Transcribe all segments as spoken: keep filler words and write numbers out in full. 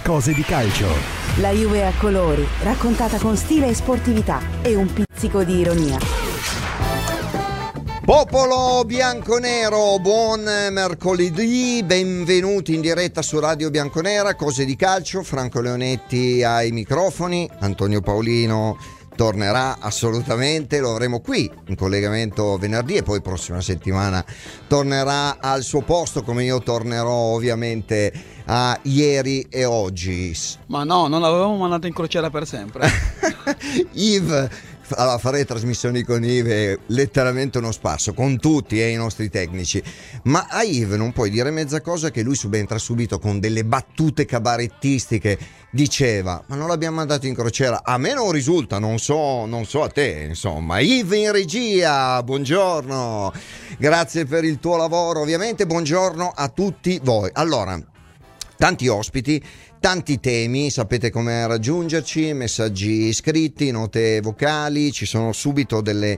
Cose di calcio. La Juve a colori, raccontata con stile e sportività e un pizzico di ironia. Popolo bianconero, buon mercoledì, benvenuti in diretta su Radio Bianconera, Cose di calcio. Franco Leonetti ai microfoni, Antonio Paolino tornerà assolutamente, lo avremo qui in collegamento venerdì e poi prossima settimana tornerà al suo posto, come io tornerò ovviamente a ieri e oggi. Ma no, non l'avevamo mandato in crociera per sempre. Yves, allora, fare trasmissioni con Yves è letteralmente uno spasso, con tutti eh, i nostri tecnici, ma a Yves non puoi dire mezza cosa che lui subentra subito con delle battute cabarettistiche. Diceva, ma non l'abbiamo mandato in crociera, a me non risulta, non so, non so a te, insomma. Yves in regia, buongiorno, grazie per il tuo lavoro, ovviamente buongiorno a tutti voi. Allora, tanti ospiti, tanti temi, sapete come raggiungerci, messaggi scritti, note vocali, ci sono subito delle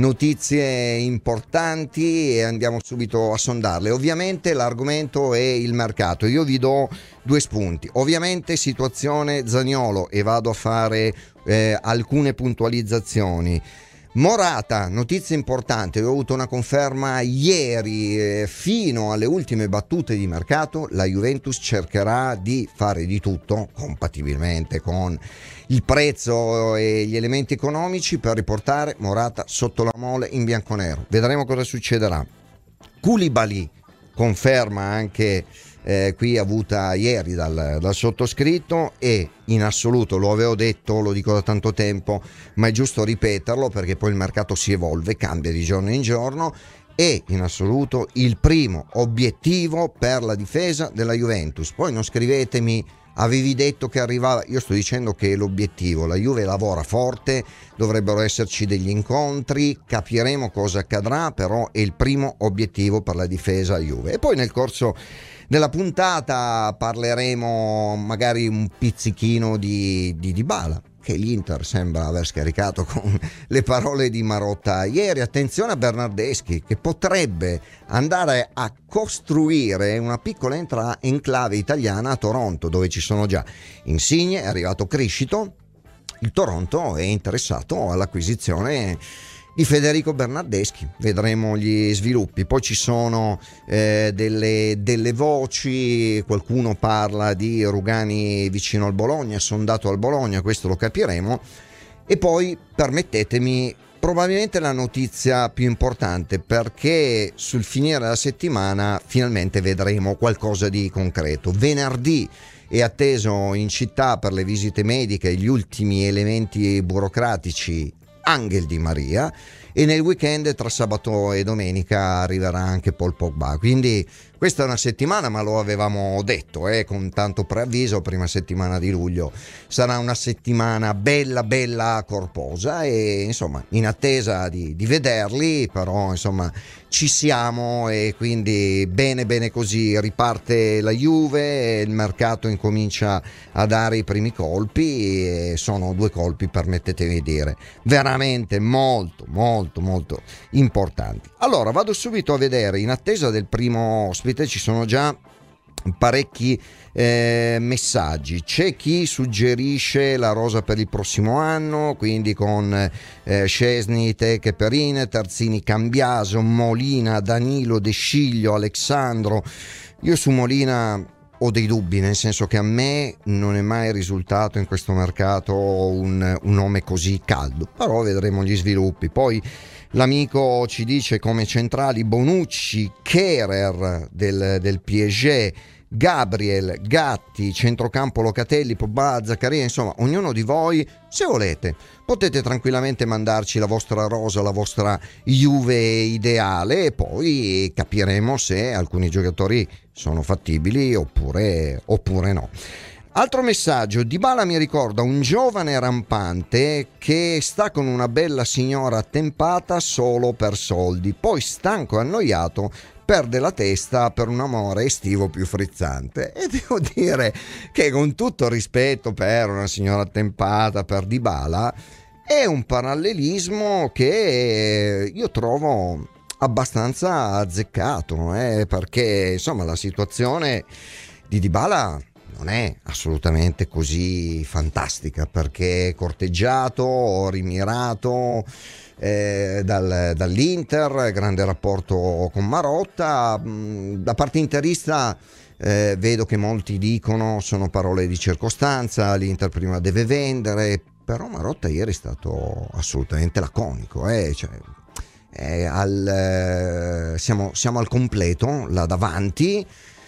notizie importanti e andiamo subito a sondarle. Ovviamente l'argomento è il mercato, io vi do due spunti, ovviamente situazione Zaniolo e vado a fare eh, alcune puntualizzazioni. Morata, notizia importante, ho avuto una conferma ieri, eh, fino alle ultime battute di mercato la Juventus cercherà di fare di tutto, compatibilmente con il prezzo e gli elementi economici, per riportare Morata sotto la mole in bianconero. Vedremo cosa succederà. Koulibaly, conferma anche Eh, qui avuta ieri dal, dal sottoscritto, e in assoluto, lo avevo detto, lo dico da tanto tempo, ma è giusto ripeterlo perché poi il mercato si evolve, cambia di giorno in giorno, e in assoluto il primo obiettivo per la difesa della Juventus. Poi non scrivetemi avevi detto che arrivava, io sto dicendo che è l'obiettivo, la Juve lavora forte, dovrebbero esserci degli incontri, capiremo cosa accadrà, però è il primo obiettivo per la difesa Juve. E poi nel corso della puntata parleremo magari un pizzichino di, di Dybala, che l'Inter sembra aver scaricato con le parole di Marotta ieri. Attenzione a Bernardeschi, che potrebbe andare a costruire una piccola entra- enclave italiana a Toronto, dove ci sono già Insigne, è arrivato Criscito. Il Toronto è interessato all'acquisizione di Federico Bernardeschi, vedremo gli sviluppi. Poi ci sono eh, delle, delle voci, qualcuno parla di Rugani vicino al Bologna, sondato al Bologna, questo lo capiremo. E poi permettetemi probabilmente la notizia più importante, perché sul finire della settimana finalmente vedremo qualcosa di concreto. Venerdì è atteso in città per le visite mediche, gli ultimi elementi burocratici, Angel Di Maria, e nel weekend tra sabato e domenica arriverà anche Paul Pogba. Quindi questa è una settimana, ma lo avevamo detto eh, con tanto preavviso, prima settimana di luglio sarà una settimana bella bella corposa, e insomma in attesa di, di vederli, però insomma ci siamo, e quindi bene bene così. Riparte la Juve, il mercato incomincia a dare i primi colpi, e sono due colpi, permettetemi di dire, veramente molto molto molto importanti. Allora vado subito a vedere, in attesa del primo ospite ci sono già parecchi eh, messaggi. C'è chi suggerisce la rosa per il prossimo anno, quindi con eh, Szczesny, Teke, Perin, Terzini, Cambiaso, Molina, Danilo, De Sciglio, Alexandro. Io su Molina ho dei dubbi, nel senso che a me non è mai risultato in questo mercato un, un nome così caldo, però vedremo gli sviluppi. Poi l'amico ci dice come centrali Bonucci, Kehrer del, del P S G, Gabriel, Gatti, centrocampo Locatelli, Pogba, Zaccaria. Insomma, ognuno di voi, se volete, potete tranquillamente mandarci la vostra rosa, la vostra Juve ideale, e poi capiremo se alcuni giocatori sono fattibili oppure, oppure no. Altro messaggio: Dybala mi ricorda un giovane rampante che sta con una bella signora attempata solo per soldi, poi stanco e annoiato perde la testa per un amore estivo più frizzante. E devo dire che, con tutto rispetto per una signora attempata, per Dybala, è un parallelismo che io trovo abbastanza azzeccato, eh, perché insomma la situazione di Dybala non è assolutamente così fantastica, perché è corteggiato, rimirato eh, dal, dall'Inter, grande rapporto con Marotta. Da parte interista eh, vedo che molti dicono sono parole di circostanza, l'Inter prima deve vendere, però Marotta ieri è stato assolutamente laconico, eh? Cioè, è al, siamo, siamo al completo là davanti,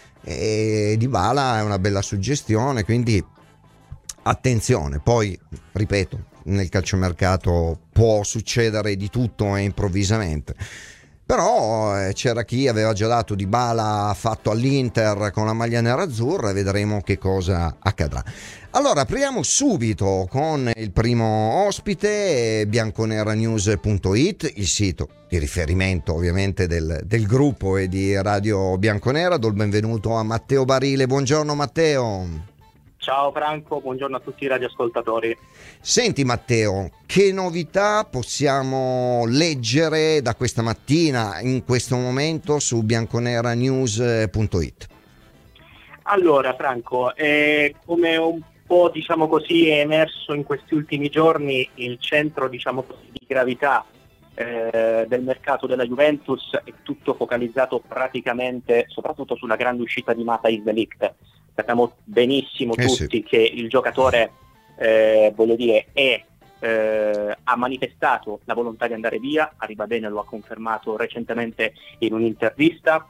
e Dybala è una bella suggestione, quindi attenzione. Poi ripeto, nel calciomercato può succedere di tutto e improvvisamente, però eh, c'era chi aveva già dato Dybala fatto all'Inter con la maglia nerazzurra, e vedremo che cosa accadrà. Allora apriamo subito con il primo ospite, bianconeranews punto it, il sito di riferimento ovviamente del, del gruppo e di Radio Bianconera. Do il benvenuto a Matteo Barile. Buongiorno Matteo. Ciao Franco, buongiorno a tutti i radioascoltatori. Senti Matteo, che novità possiamo leggere da questa mattina, in questo momento, su bianconeranews punto it? Allora Franco, eh, come un po' diciamo così è emerso in questi ultimi giorni, il centro diciamo così di gravità eh, del mercato della Juventus è tutto focalizzato praticamente soprattutto sulla grande uscita di Matthijs de Ligt. Sappiamo benissimo eh tutti sì. che il giocatore eh, voglio dire è eh, ha manifestato la volontà di andare via, arriva bene, lo ha confermato recentemente in un'intervista,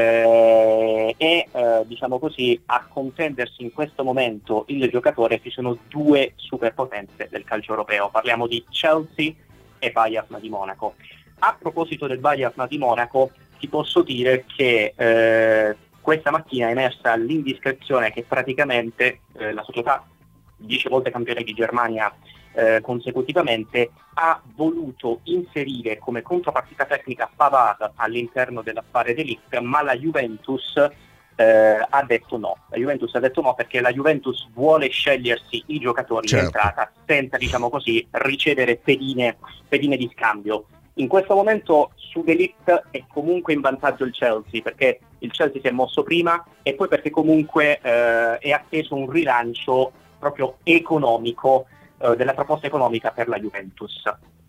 eh, e eh, diciamo così a contendersi in questo momento il giocatore ci sono due superpotenze del calcio europeo, parliamo di Chelsea e Bayern di Monaco. A proposito del Bayern di Monaco ti posso dire che eh, questa mattina è emersa l'indiscrezione che praticamente eh, la società, dieci volte campione di Germania eh, consecutivamente, ha voluto inserire come contropartita tecnica Pavard all'interno dell'affare De Ligt, ma la Juventus eh, ha detto no. La Juventus ha detto no perché la Juventus vuole scegliersi i giocatori certo. in entrata senza, diciamo così, ricevere pedine, pedine di scambio. In questo momento su De Ligt è comunque in vantaggio il Chelsea, perché il Chelsea si è mosso prima e poi perché comunque eh, è atteso un rilancio proprio economico eh, della proposta economica per la Juventus.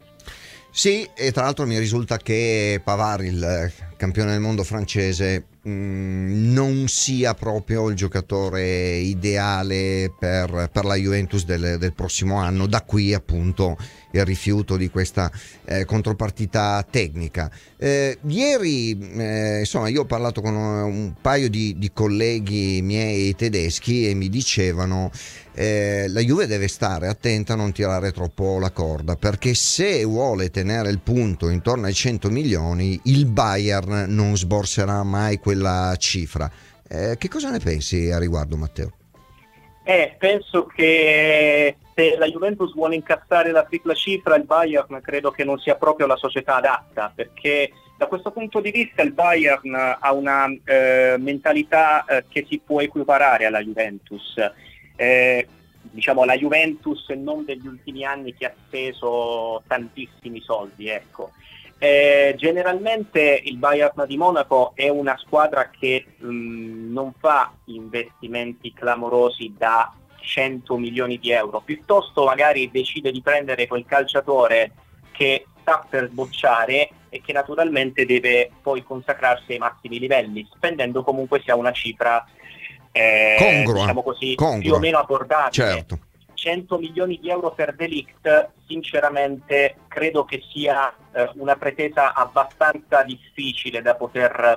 Sì, e tra l'altro mi risulta che Pavard, il campione del mondo francese, mh, non sia proprio il giocatore ideale per, per la Juventus del, del prossimo anno, da qui appunto il rifiuto di questa eh, contropartita tecnica. Eh, ieri eh, insomma io ho parlato con un paio di, di colleghi miei tedeschi e mi dicevano eh, la Juve deve stare attenta a non tirare troppo la corda, perché se vuole tenere il punto intorno ai cento milioni il Bayern non sborserà mai quella cifra. Eh, che cosa ne pensi a riguardo Matteo? Eh, penso che se la Juventus vuole incassare la tripla cifra, il Bayern credo che non sia proprio la società adatta, perché da questo punto di vista il Bayern ha una eh, mentalità eh, che si può equiparare alla Juventus. Eh, diciamo la Juventus non degli ultimi anni che ha speso tantissimi soldi, ecco. Eh, generalmente il Bayern di Monaco è una squadra che mh, non fa investimenti clamorosi da cento milioni di euro, piuttosto magari decide di prendere quel calciatore che sta per sbocciare e che naturalmente deve poi consacrarsi ai massimi livelli, spendendo comunque sia una cifra eh, congrua, diciamo così, congrua. più o meno abbordabile. Certo. cento milioni di euro per De Ligt, sinceramente credo che sia eh, una pretesa abbastanza difficile da poter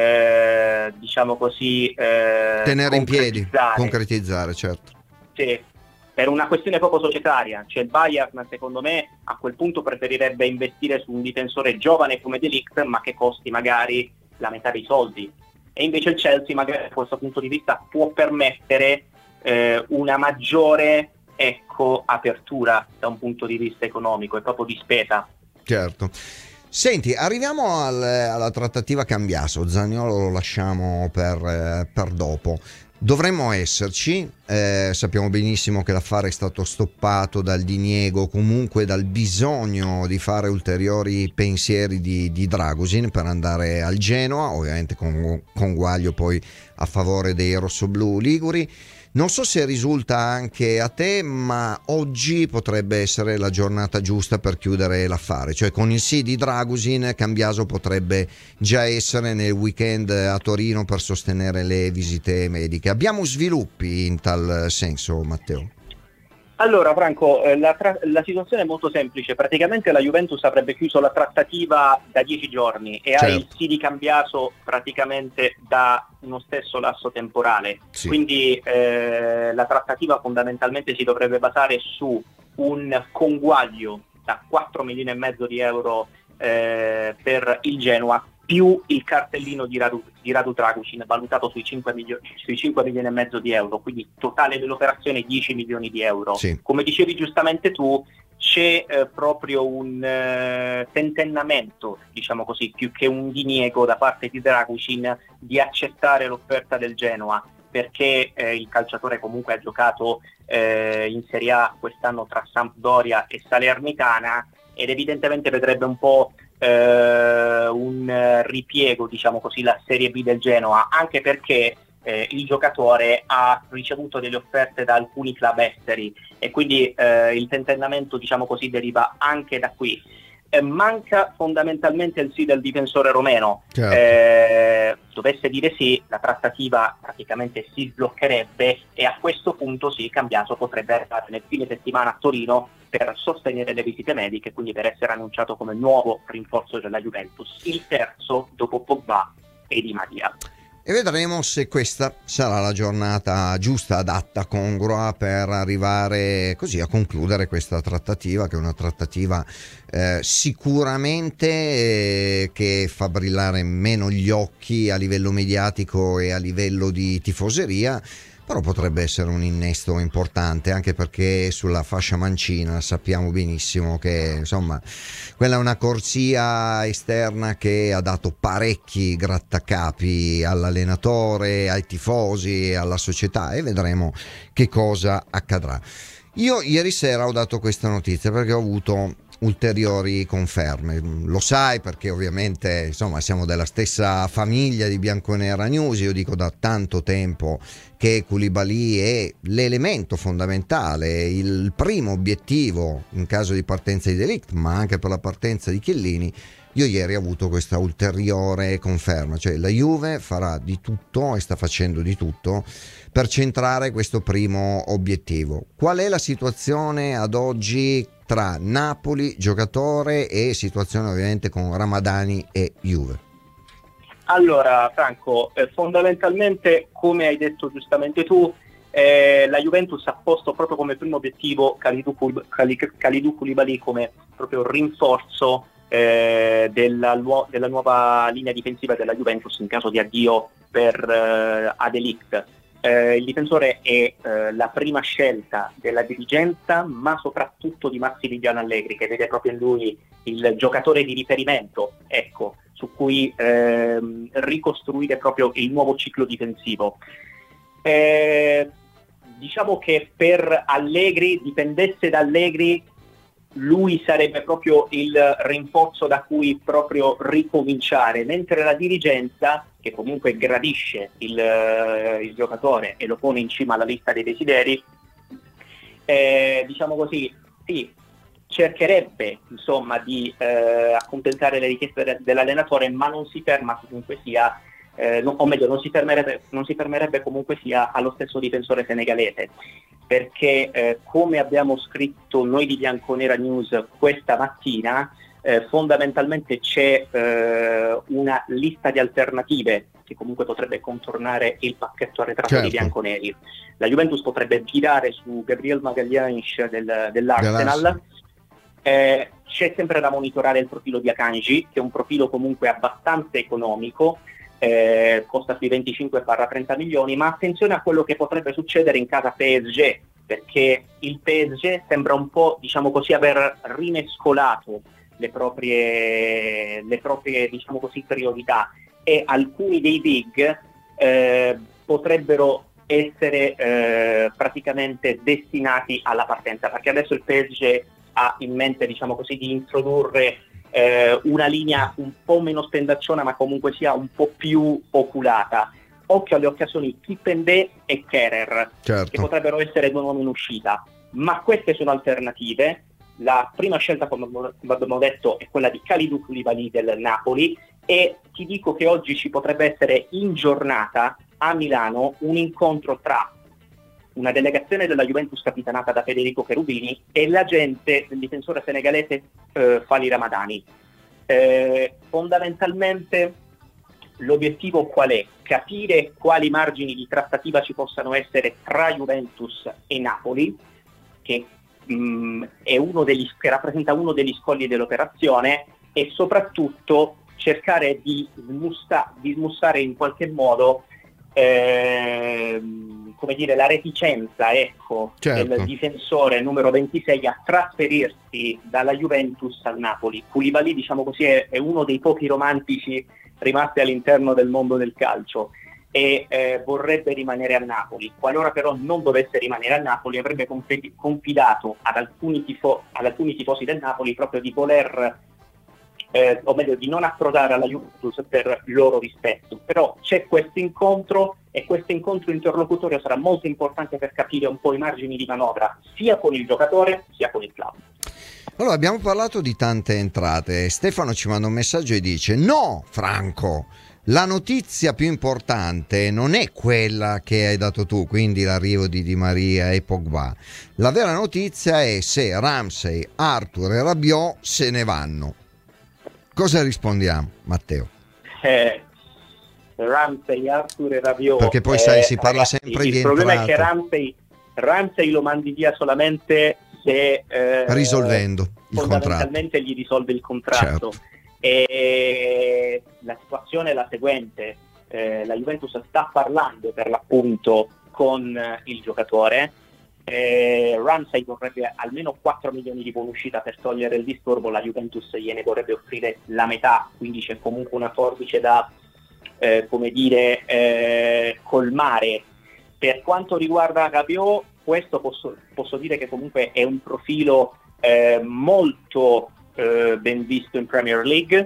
eh, diciamo così eh, tenere in piedi, concretizzare, certo. Sì, per una questione proprio societaria, cioè il Bayern secondo me a quel punto preferirebbe investire su un difensore giovane come De Ligt, ma che costi magari la metà dei soldi, e invece il Chelsea magari da questo punto di vista può permettere eh, una maggiore ecco apertura da un punto di vista economico e proprio di spesa. Certo. Senti, arriviamo al, alla trattativa Cambiaso. Zaniolo lo lasciamo per, eh, per dopo. Dovremmo esserci, eh, sappiamo benissimo che l'affare è stato stoppato dal diniego, comunque dal bisogno di fare ulteriori pensieri di, di Dragusin per andare al Genoa, ovviamente con conguaglio poi a favore dei rossoblù liguri. Non so se risulta anche a te, ma oggi potrebbe essere la giornata giusta per chiudere l'affare, cioè con il sì di Dragusin, Cambiaso potrebbe già essere nel weekend a Torino per sostenere le visite mediche. Abbiamo sviluppi in tal senso, Matteo? Allora Franco, eh, la, tra- la situazione è molto semplice, praticamente la Juventus avrebbe chiuso la trattativa da dieci giorni e Certo. ha il sì di Cambiaso praticamente da uno stesso lasso temporale, Sì. quindi eh, la trattativa fondamentalmente si dovrebbe basare su un conguaglio da quattro milioni e mezzo di euro eh, per il Genoa, più il cartellino di Radu, di Radu Dragusin valutato sui cinque, milio- sui cinque milioni e mezzo di euro, quindi totale dell'operazione dieci milioni di euro. Sì. Come dicevi giustamente tu, c'è eh, proprio un eh, tentennamento, diciamo così, più che un diniego da parte di Dragusin di accettare l'offerta del Genoa, perché eh, il calciatore comunque ha giocato eh, in Serie A quest'anno tra Sampdoria e Salernitana ed evidentemente vedrebbe un po' eh, un ripiego, diciamo così, la Serie B del Genoa, anche perché eh, il giocatore ha ricevuto delle offerte da alcuni club esteri e quindi eh, il tentennamento, diciamo così, deriva anche da qui. Eh, manca fondamentalmente il sì del difensore romeno. Certo. Eh, dovesse dire sì, la trattativa praticamente si sbloccherebbe e a questo punto sì, Cambiaso potrebbe arrivare nel fine settimana a Torino per sostenere le visite mediche, quindi per essere annunciato come nuovo rinforzo della Juventus, il terzo dopo Pogba e Di Maria. E vedremo se questa sarà la giornata giusta, adatta, congrua per arrivare così a concludere questa trattativa, che è una trattativa eh, sicuramente eh, che fa brillare meno gli occhi a livello mediatico e a livello di tifoseria, però potrebbe essere un innesto importante, anche perché sulla fascia mancina sappiamo benissimo che insomma quella è una corsia esterna che ha dato parecchi grattacapi all'allenatore, ai tifosi, alla società, e vedremo che cosa accadrà. Io ieri sera ho dato questa notizia perché ho avuto ulteriori conferme, lo sai, perché ovviamente insomma siamo della stessa famiglia di Bianconera News. Io dico da tanto tempo che Koulibaly è l'elemento fondamentale, il primo obiettivo in caso di partenza di De Ligt, ma anche per la partenza di Chiellini. Io ieri ho avuto questa ulteriore conferma, cioè la Juve farà di tutto e sta facendo di tutto per centrare questo primo obiettivo. Qual è la situazione ad oggi tra Napoli, giocatore, e situazione ovviamente con Ramadani e Juve? Allora Franco, eh, fondamentalmente, come hai detto giustamente tu, eh, la Juventus ha posto proprio come primo obiettivo Kalidou Koul- Kali- Kalidou Koulibaly come proprio rinforzo eh, della, lu- della nuova linea difensiva della Juventus in caso di addio per eh, De Ligt. Eh, il difensore è eh, la prima scelta della dirigenza, ma soprattutto di Massimiliano Allegri, che vede proprio in lui il giocatore di riferimento, ecco, su cui ehm, ricostruire proprio il nuovo ciclo difensivo. Eh, diciamo che per Allegri, dipendesse da Allegri, lui sarebbe proprio il rinforzo da cui proprio ricominciare, mentre la dirigenza, che comunque gradisce il, il giocatore e lo pone in cima alla lista dei desideri, eh, diciamo così, sì, cercherebbe insomma di eh, accontentare le richieste de- dell'allenatore, ma non si ferma comunque sia, eh, no, o meglio, non si fermerebbe, non si fermerebbe comunque sia allo stesso difensore senegalese, perché eh, come abbiamo scritto noi di Bianconera News questa mattina, eh, fondamentalmente c'è eh, una lista di alternative che comunque potrebbe contornare il pacchetto arretrato, certo, di bianconeri. La Juventus potrebbe girare su Gabriel Magalhães del, dell'Arsenal. Eh, c'è sempre da monitorare il profilo di Akanji, che è un profilo comunque abbastanza economico, eh, costa sui venticinque trenta milioni, ma attenzione a quello che potrebbe succedere in casa P S G, perché il P S G sembra un po', diciamo così, aver rimescolato le proprie, le proprie diciamo così, priorità, e alcuni dei big eh, potrebbero essere eh, praticamente destinati alla partenza, perché adesso il P S G ha in mente, diciamo così, di introdurre eh, una linea un po' meno spendacciona, ma comunque sia un po' più oculata. occhio alle occasioni Kimpembe e Kehrer, certo. che potrebbero essere due nomi in uscita, ma queste sono alternative. La prima scelta, come abbiamo detto, è quella di Kalidou Koulibaly del Napoli, e ti dico che oggi ci potrebbe essere in giornata a Milano un incontro tra una delegazione della Juventus capitanata da Federico Cherubini e l'agente del difensore senegalese eh, Fali Ramadani. Eh, fondamentalmente l'obiettivo qual è? Capire quali margini di trattativa ci possano essere tra Juventus e Napoli, che, mh, è uno degli, che rappresenta uno degli scogli dell'operazione, e soprattutto cercare di, smusta, di smussare in qualche modo eh, come dire, la reticenza, ecco, certo. del difensore numero ventisei a trasferirsi dalla Juventus al Napoli. Koulibaly, diciamo così, è, è uno dei pochi romantici rimasti all'interno del mondo del calcio e eh, vorrebbe rimanere a Napoli. Qualora però non dovesse rimanere a Napoli, avrebbe confidato ad alcuni, tifo- ad alcuni tifosi del Napoli proprio di voler Eh, o meglio di non approdare alla Juventus per loro rispetto. Però c'è questo incontro, e questo incontro interlocutorio sarà molto importante per capire un po' i margini di manovra sia con il giocatore sia con il club. Allora, abbiamo parlato di tante entrate. Stefano ci manda un messaggio e dice: no Franco, la notizia più importante non è quella che hai dato tu, quindi l'arrivo di Di Maria e Pogba. La vera notizia è se Ramsey, Arthur e Rabiot se ne vanno. Cosa rispondiamo, Matteo? Eh, Ramsey, Arthur e Rabiot. Perché poi eh, sai, si parla ragazzi, sempre di il problema entrate. è che Ramsey, Ramsey lo mandi via solamente se eh, risolvendo il fondamentalmente contratto. gli risolve il contratto. Certo. E la situazione è la seguente: eh, la Juventus sta parlando per l'appunto con eh, il giocatore. Eh, Ramsey vorrebbe almeno quattro milioni di buonuscita per togliere il disturbo, la Juventus gliene vorrebbe offrire la metà, quindi c'è comunque una forbice da eh, come dire eh, colmare. Per quanto riguarda Rabiot, questo posso, posso dire che comunque è un profilo eh, molto eh, ben visto in Premier League.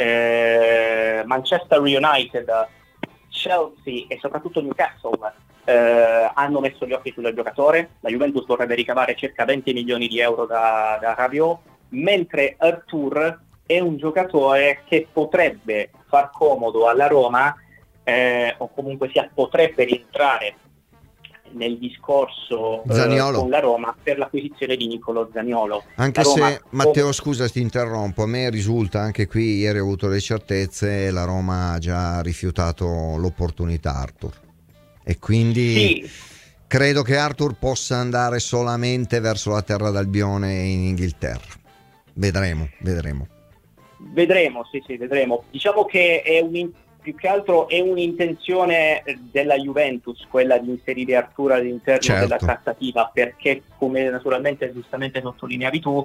eh, Manchester United, Chelsea e soprattutto Newcastle eh, hanno messo gli occhi sul giocatore. La Juventus vorrebbe ricavare circa venti milioni di euro da, da Rabiot, mentre Arthur è un giocatore che potrebbe far comodo alla Roma, eh, o comunque sia potrebbe rientrare nel discorso eh, con la Roma per l'acquisizione di Nicolo Zaniolo. Anche la Roma, se, Matteo, scusa ti interrompo, a me risulta, anche qui ieri ho avuto le certezze, la Roma ha già rifiutato l'opportunità Arthur, e quindi sì, credo che Arthur possa andare solamente verso la terra d'Albione in Inghilterra. Vedremo, vedremo. Vedremo, sì, sì, vedremo. Diciamo che è un, più che altro è un'intenzione della Juventus quella di inserire Arthur all'interno certo. della trattativa, perché come naturalmente giustamente sottolineavi tu,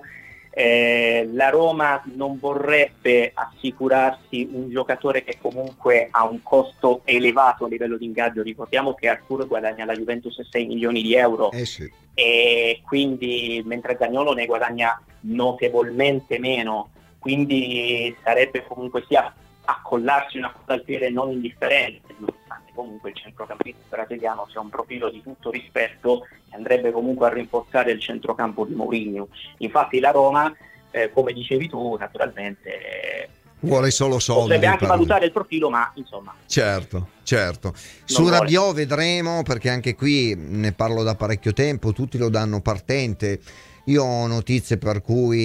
eh, la Roma non vorrebbe assicurarsi un giocatore che comunque ha un costo elevato a livello di ingaggio. Ricordiamo che Arthur guadagna alla Juventus sei milioni di euro, eh sì. e quindi mentre Zaniolo ne guadagna notevolmente meno, quindi sarebbe comunque sia accollarsi una cosa al piede non indifferente, nonostante comunque il centrocampista brasiliano sia un profilo di tutto rispetto e andrebbe comunque a rinforzare il centrocampo di Mourinho. Infatti la Roma, eh, come dicevi tu, naturalmente eh, vuole solo soldi, potrebbe anche parlo. valutare il profilo, ma insomma certo, certo. Su Rabiot vedremo, perché anche qui ne parlo da parecchio tempo, tutti lo danno partente. Io ho notizie per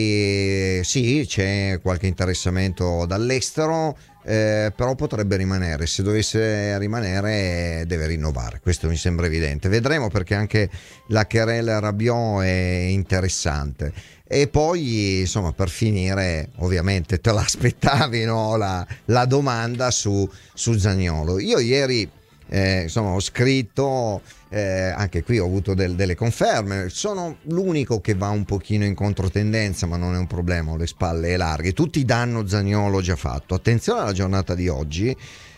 cui sì, c'è qualche interessamento dall'estero, eh, però potrebbe rimanere. Se dovesse rimanere deve rinnovare, questo mi sembra evidente. Vedremo, perché anche la querela Rabiot è interessante. E poi insomma, per finire, ovviamente te l'aspettavi, no? la, la domanda su, su Zaniolo. Io ieri Eh, insomma ho scritto, eh, anche qui ho avuto del, delle conferme, sono l'unico che va un pochino in controtendenza, ma non è un problema, ho le spalle larghe, tutti danno Zaniolo già fatto. Attenzione alla giornata di oggi,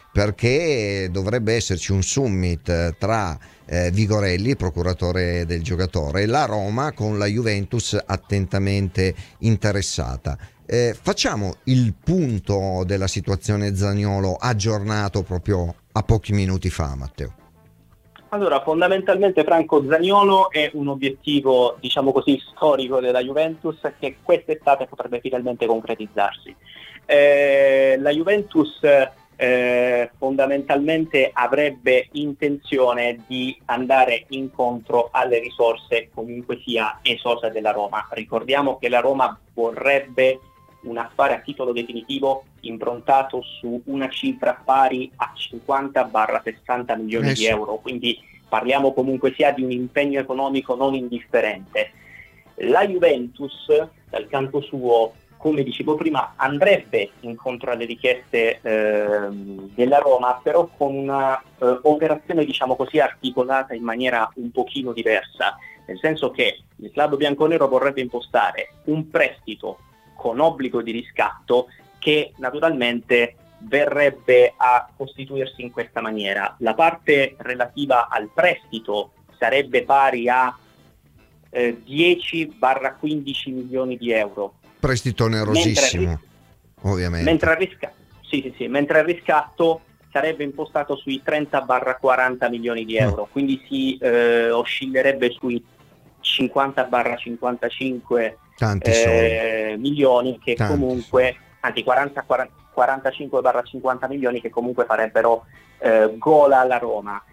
perché dovrebbe esserci un summit tra eh, Vigorelli, procuratore del giocatore, e la Roma con la Juventus attentamente interessata. Eh, facciamo il punto della situazione Zaniolo aggiornato proprio a pochi minuti fa, Matteo. Allora, fondamentalmente Franco, Zaniolo è un obiettivo, diciamo così, storico della Juventus che quest'estate potrebbe finalmente concretizzarsi. Eh, la Juventus eh, fondamentalmente avrebbe intenzione di andare incontro alle risorse comunque sia esose della Roma. Ricordiamo che la Roma vorrebbe un affare a titolo definitivo improntato su una cifra pari a cinquanta sessanta milioni eh di sì. euro, quindi parliamo comunque sia di un impegno economico non indifferente. La Juventus, dal canto suo, come dicevo prima, andrebbe incontro alle richieste eh, della Roma, però con una eh, operazione, diciamo così, articolata in maniera un pochino diversa, nel senso che il club bianconero vorrebbe impostare un prestito con obbligo di riscatto che naturalmente verrebbe a costituirsi in questa maniera. La parte relativa al prestito sarebbe pari a eh, dieci quindici milioni di euro. Prestito onerosissimo, mentre, ovviamente. Mentre il, risca- sì, sì, sì, mentre il riscatto sarebbe impostato sui trenta quaranta milioni di euro, mm. quindi si eh, oscillerebbe sui cinquanta cinquantacinque eh, milioni che Tanti. comunque, anzi quaranta quarantacinque cinquanta milioni che comunque farebbero eh, gola alla Roma.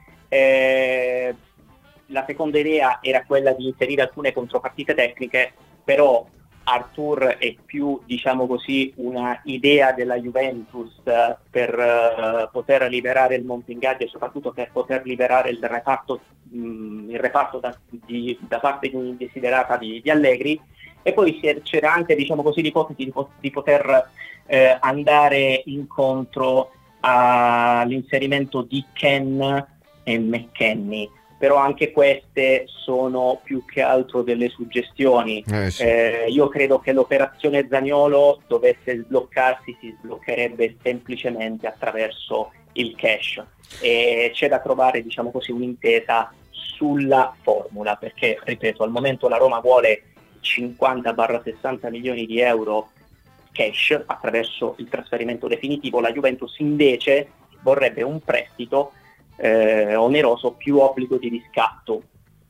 Eh, la seconda idea era quella di inserire alcune contropartite tecniche, però Arthur è più, diciamo così, una idea della Juventus uh, per uh, poter liberare il Montpingadie e soprattutto per poter liberare il reparto, mh, il reparto da, di, da parte di un'indesiderata di, di Allegri, e poi c'era anche, diciamo così, l'ipotesi di, di poter eh, andare incontro all'inserimento di Ken e McKennie. Però anche queste sono più che altro delle suggestioni. Eh sì. eh, io credo che l'operazione Zaniolo dovesse sbloccarsi, si sbloccherebbe semplicemente attraverso il cash, e c'è da trovare, diciamo così, un'intesa sulla formula, perché, ripeto, al momento la Roma vuole cinquanta sessanta milioni di euro cash attraverso il trasferimento definitivo, la Juventus invece vorrebbe un prestito Eh, oneroso più obbligo di riscatto.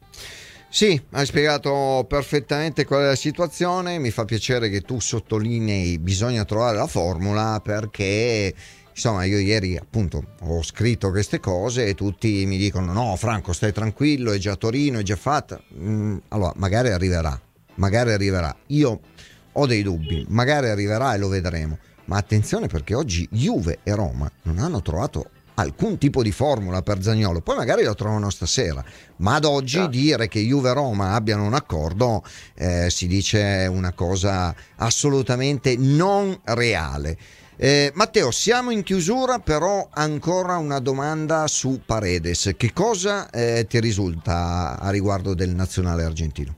Sì, hai spiegato perfettamente qual è la situazione. Mi fa piacere che tu sottolinei bisogna trovare la formula, perché insomma io ieri appunto ho scritto queste cose e tutti mi dicono no Franco, stai tranquillo, è già Torino, è già fatta. mm, allora magari arriverà magari arriverà io ho dei dubbi, magari arriverà e lo vedremo, ma attenzione, perché oggi Juve e Roma non hanno trovato alcun tipo di formula per Zaniolo, poi magari lo trovano stasera, ma ad oggi no. dire che Juve e Roma abbiano un accordo eh, si dice una cosa assolutamente non reale. eh, Matteo, siamo in chiusura, però ancora una domanda su Paredes. Che cosa eh, ti risulta a riguardo del nazionale argentino?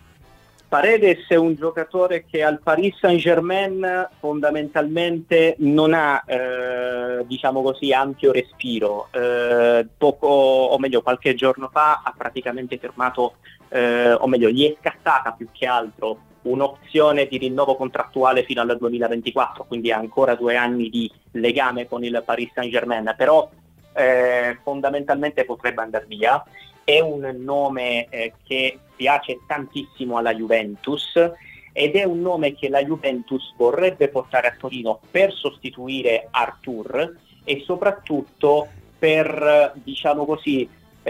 Paredes è un giocatore che al Paris Saint-Germain fondamentalmente non ha, eh, diciamo così, ampio respiro. Eh, poco, o meglio, qualche giorno fa ha praticamente firmato, eh, o meglio, gli è scattata più che altro un'opzione di rinnovo contrattuale fino al duemilaventiquattro, quindi ha ancora due anni di legame con il Paris Saint-Germain, però eh, fondamentalmente potrebbe andare via. È un nome eh, che piace tantissimo alla Juventus ed è un nome che la Juventus vorrebbe portare a Torino per sostituire Arthur e soprattutto per, diciamo così,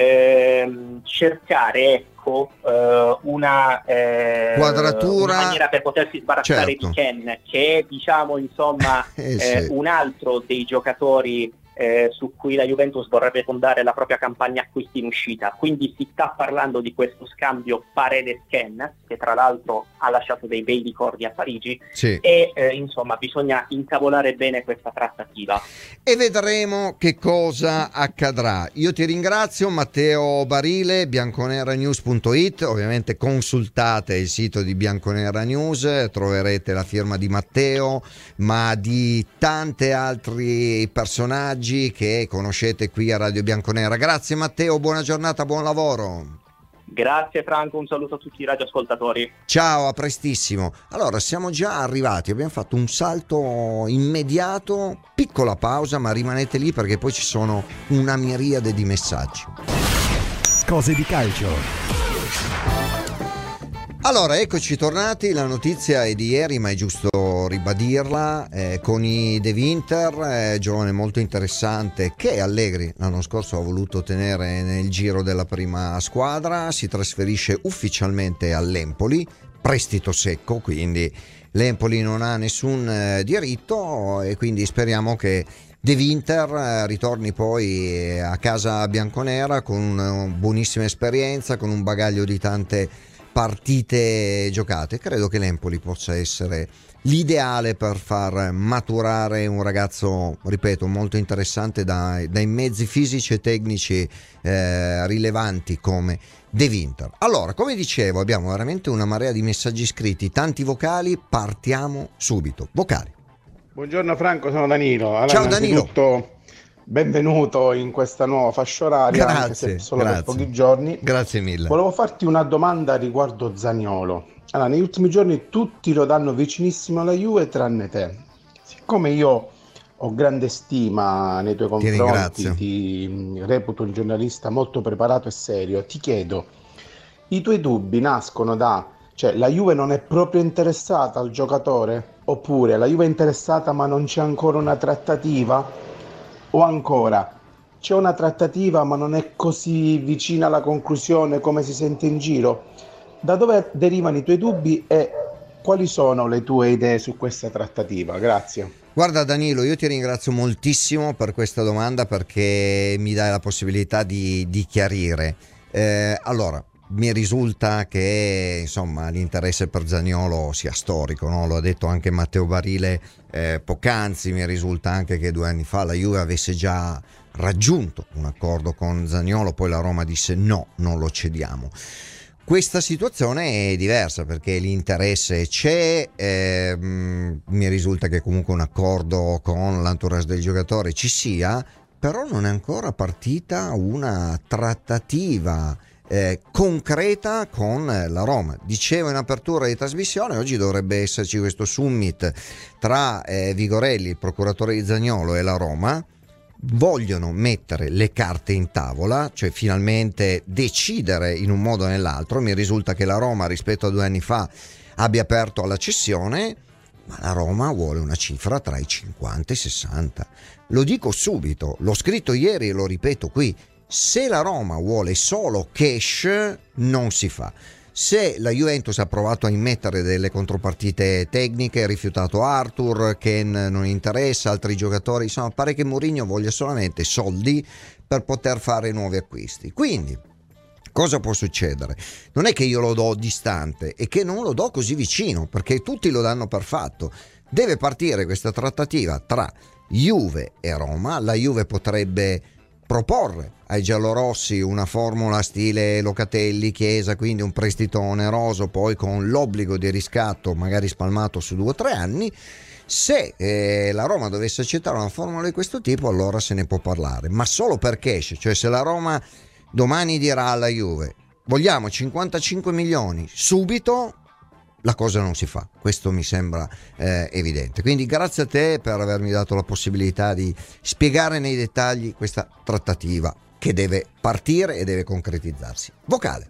ehm, cercare ecco eh, una, eh, quadratura, una maniera per potersi sbarazzare certo. di Ken, che è, diciamo, insomma eh, sì. eh, un altro dei giocatori Eh, su cui la Juventus vorrebbe fondare la propria campagna acquisti in uscita. Quindi si sta parlando di questo scambio Paredes-Ken, che tra l'altro ha lasciato dei bei ricordi a Parigi, sì. e eh, insomma bisogna intavolare bene questa trattativa e vedremo che cosa accadrà. Io ti ringrazio, Matteo Barile, bianconeranews punto it. Ovviamente consultate il sito di Bianconera News, troverete la firma di Matteo, ma di tanti altri personaggi che conoscete qui a Radio Bianconera. Grazie Matteo, buona giornata, buon lavoro. Grazie Franco, un saluto a tutti i radioascoltatori. Ciao, a prestissimo. Allora, siamo già arrivati, abbiamo fatto un salto immediato, piccola pausa, ma rimanete lì perché poi ci sono una miriade di messaggi. Cose di calcio. Allora, eccoci tornati, la notizia è di ieri ma è giusto ribadirla, eh, con i De Winter, eh, giovane molto interessante che Allegri l'anno scorso ha voluto tenere nel giro della prima squadra, si trasferisce ufficialmente all'Empoli, prestito secco, quindi l'Empoli non ha nessun eh, diritto e quindi speriamo che De Winter eh, ritorni poi a casa bianconera con una buonissima esperienza, con un bagaglio di tante partite giocate. Credo che l'Empoli possa essere l'ideale per far maturare un ragazzo, ripeto, molto interessante dai, dai mezzi fisici e tecnici eh, rilevanti come De Winter. Allora, come dicevo, abbiamo veramente una marea di messaggi scritti, tanti vocali, partiamo subito. Vocali. Buongiorno Franco, sono Danilo. Allora, ciao Danilo. Benvenuto in questa nuova fascia oraria, grazie, anche se solo grazie. per pochi giorni. Grazie mille. Volevo farti una domanda riguardo Zaniolo. Allora, negli ultimi giorni tutti lo danno vicinissimo alla Juve tranne te. Siccome io ho grande stima nei tuoi confronti, ti, ti reputo un giornalista molto preparato e serio, ti chiedo, i tuoi dubbi nascono da, cioè la Juve non è proprio interessata al giocatore? Oppure la Juve è interessata ma non c'è ancora una trattativa? O ancora, c'è una trattativa ma non è così vicina alla conclusione come si sente in giro? Da dove derivano i tuoi dubbi e quali sono le tue idee su questa trattativa? Grazie. Guarda Danilo, io ti ringrazio moltissimo per questa domanda perché mi dai la possibilità di, di chiarire. Eh, allora, mi risulta che insomma l'interesse per Zaniolo sia storico, no? Lo ha detto anche Matteo Barile eh, poc'anzi, mi risulta anche che due anni fa la Juve avesse già raggiunto un accordo con Zaniolo, poi la Roma disse no, non lo cediamo. Questa situazione è diversa perché l'interesse c'è, ehm, mi risulta che comunque un accordo con l'entourage del giocatore ci sia, però non è ancora partita una trattativa Eh, concreta con la Roma. Dicevo in apertura di trasmissione, oggi dovrebbe esserci questo summit tra eh, Vigorelli, il procuratore di Zaniolo, e la Roma. Vogliono mettere le carte in tavola, cioè finalmente decidere in un modo o nell'altro. Mi risulta che la Roma rispetto a due anni fa abbia aperto alla cessione, ma la Roma vuole una cifra tra i cinquanta e i sessanta. Lo dico subito, l'ho scritto ieri e lo ripeto qui: se la Roma vuole solo cash non si fa. Se la Juventus ha provato a immettere delle contropartite tecniche, ha rifiutato Arthur, Ken non interessa, altri giocatori, insomma pare che Mourinho voglia solamente soldi per poter fare nuovi acquisti. Quindi cosa può succedere? Non è che io lo do distante, è che non lo do così vicino, perché tutti lo danno per fatto. Deve partire questa trattativa tra Juve e Roma. La Juve potrebbe proporre ai giallorossi una formula stile Locatelli, Chiesa, quindi un prestito oneroso poi con l'obbligo di riscatto magari spalmato su due o tre anni. Se eh, la Roma dovesse accettare una formula di questo tipo, allora se ne può parlare, ma solo per cash. Cioè se la Roma domani dirà alla Juve vogliamo cinquantacinque milioni subito, la cosa non si fa. Questo mi sembra eh, evidente. Quindi grazie a te per avermi dato la possibilità di spiegare nei dettagli questa trattativa che deve partire e deve concretizzarsi. Vocale.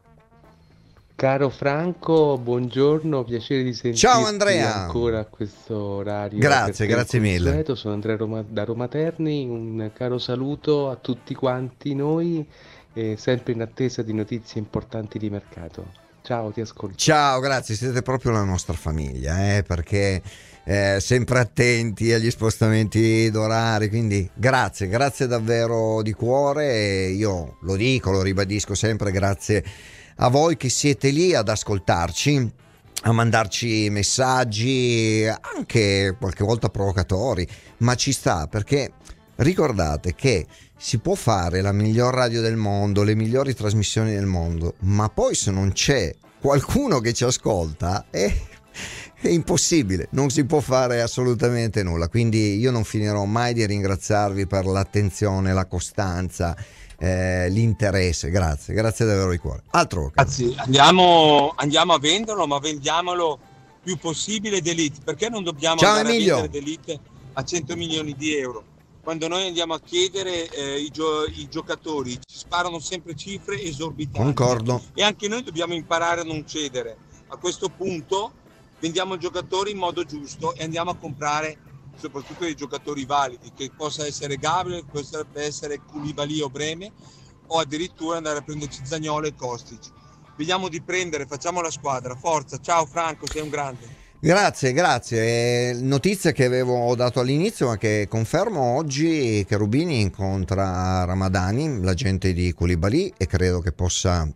Caro Franco, buongiorno, piacere di sentirti. Ciao Andrea. Ancora a questo orario. Grazie, grazie mille. Sono Andrea Roma, da Roma Terni, un caro saluto a tutti quanti noi, eh, sempre in attesa di notizie importanti di mercato. Ciao, ti ascolto. Ciao, grazie, siete proprio la nostra famiglia, eh, perché eh, sempre attenti agli spostamenti d'orari, quindi grazie, grazie davvero di cuore. Io lo dico, lo ribadisco sempre, grazie a voi che siete lì ad ascoltarci, a mandarci messaggi, anche qualche volta provocatori, ma ci sta, perché ricordate che si può fare la miglior radio del mondo, le migliori trasmissioni del mondo, ma poi se non c'è qualcuno che ci ascolta è, è impossibile, non si può fare assolutamente nulla. Quindi io non finirò mai di ringraziarvi per l'attenzione, la costanza, eh, l'interesse. Grazie, grazie davvero di cuore. Altro. Ragazzi, andiamo, andiamo a venderlo, ma vendiamolo più possibile d'Elite, perché non dobbiamo Ciao, andare Emilio. a vendere d'Elite a cento milioni di euro? Quando noi andiamo a chiedere eh, i, gio- i giocatori ci sparano sempre cifre esorbitanti. Concordo. E anche noi dobbiamo imparare a non cedere. A questo punto vendiamo i giocatori in modo giusto e andiamo a comprare soprattutto dei giocatori validi, che possa essere Gabriel, potrebbe essere Koulibaly o Breme, o addirittura andare a prenderci Zaniolo e Kostic. Vediamo di prendere, facciamo la squadra, forza, ciao Franco, sei un grande. Grazie, grazie. Notizia che avevo dato all'inizio, ma che confermo oggi, che Rubini incontra Ramadani, l'agente di Koulibaly, e credo che possa,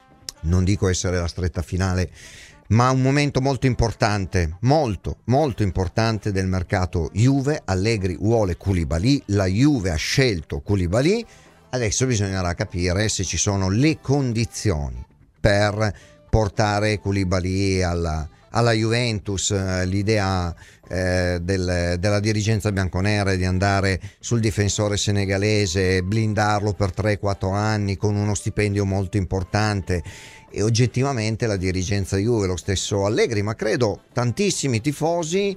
non dico essere la stretta finale, ma un momento molto importante, molto, molto importante del mercato Juve. Allegri vuole Koulibaly, la Juve ha scelto Koulibaly, adesso bisognerà capire se ci sono le condizioni per portare Koulibaly alla alla Juventus. L'idea eh, del, della dirigenza bianconera è di andare sul difensore senegalese, blindarlo per tre quattro anni con uno stipendio molto importante, e oggettivamente la dirigenza Juve, lo stesso Allegri, ma credo tantissimi tifosi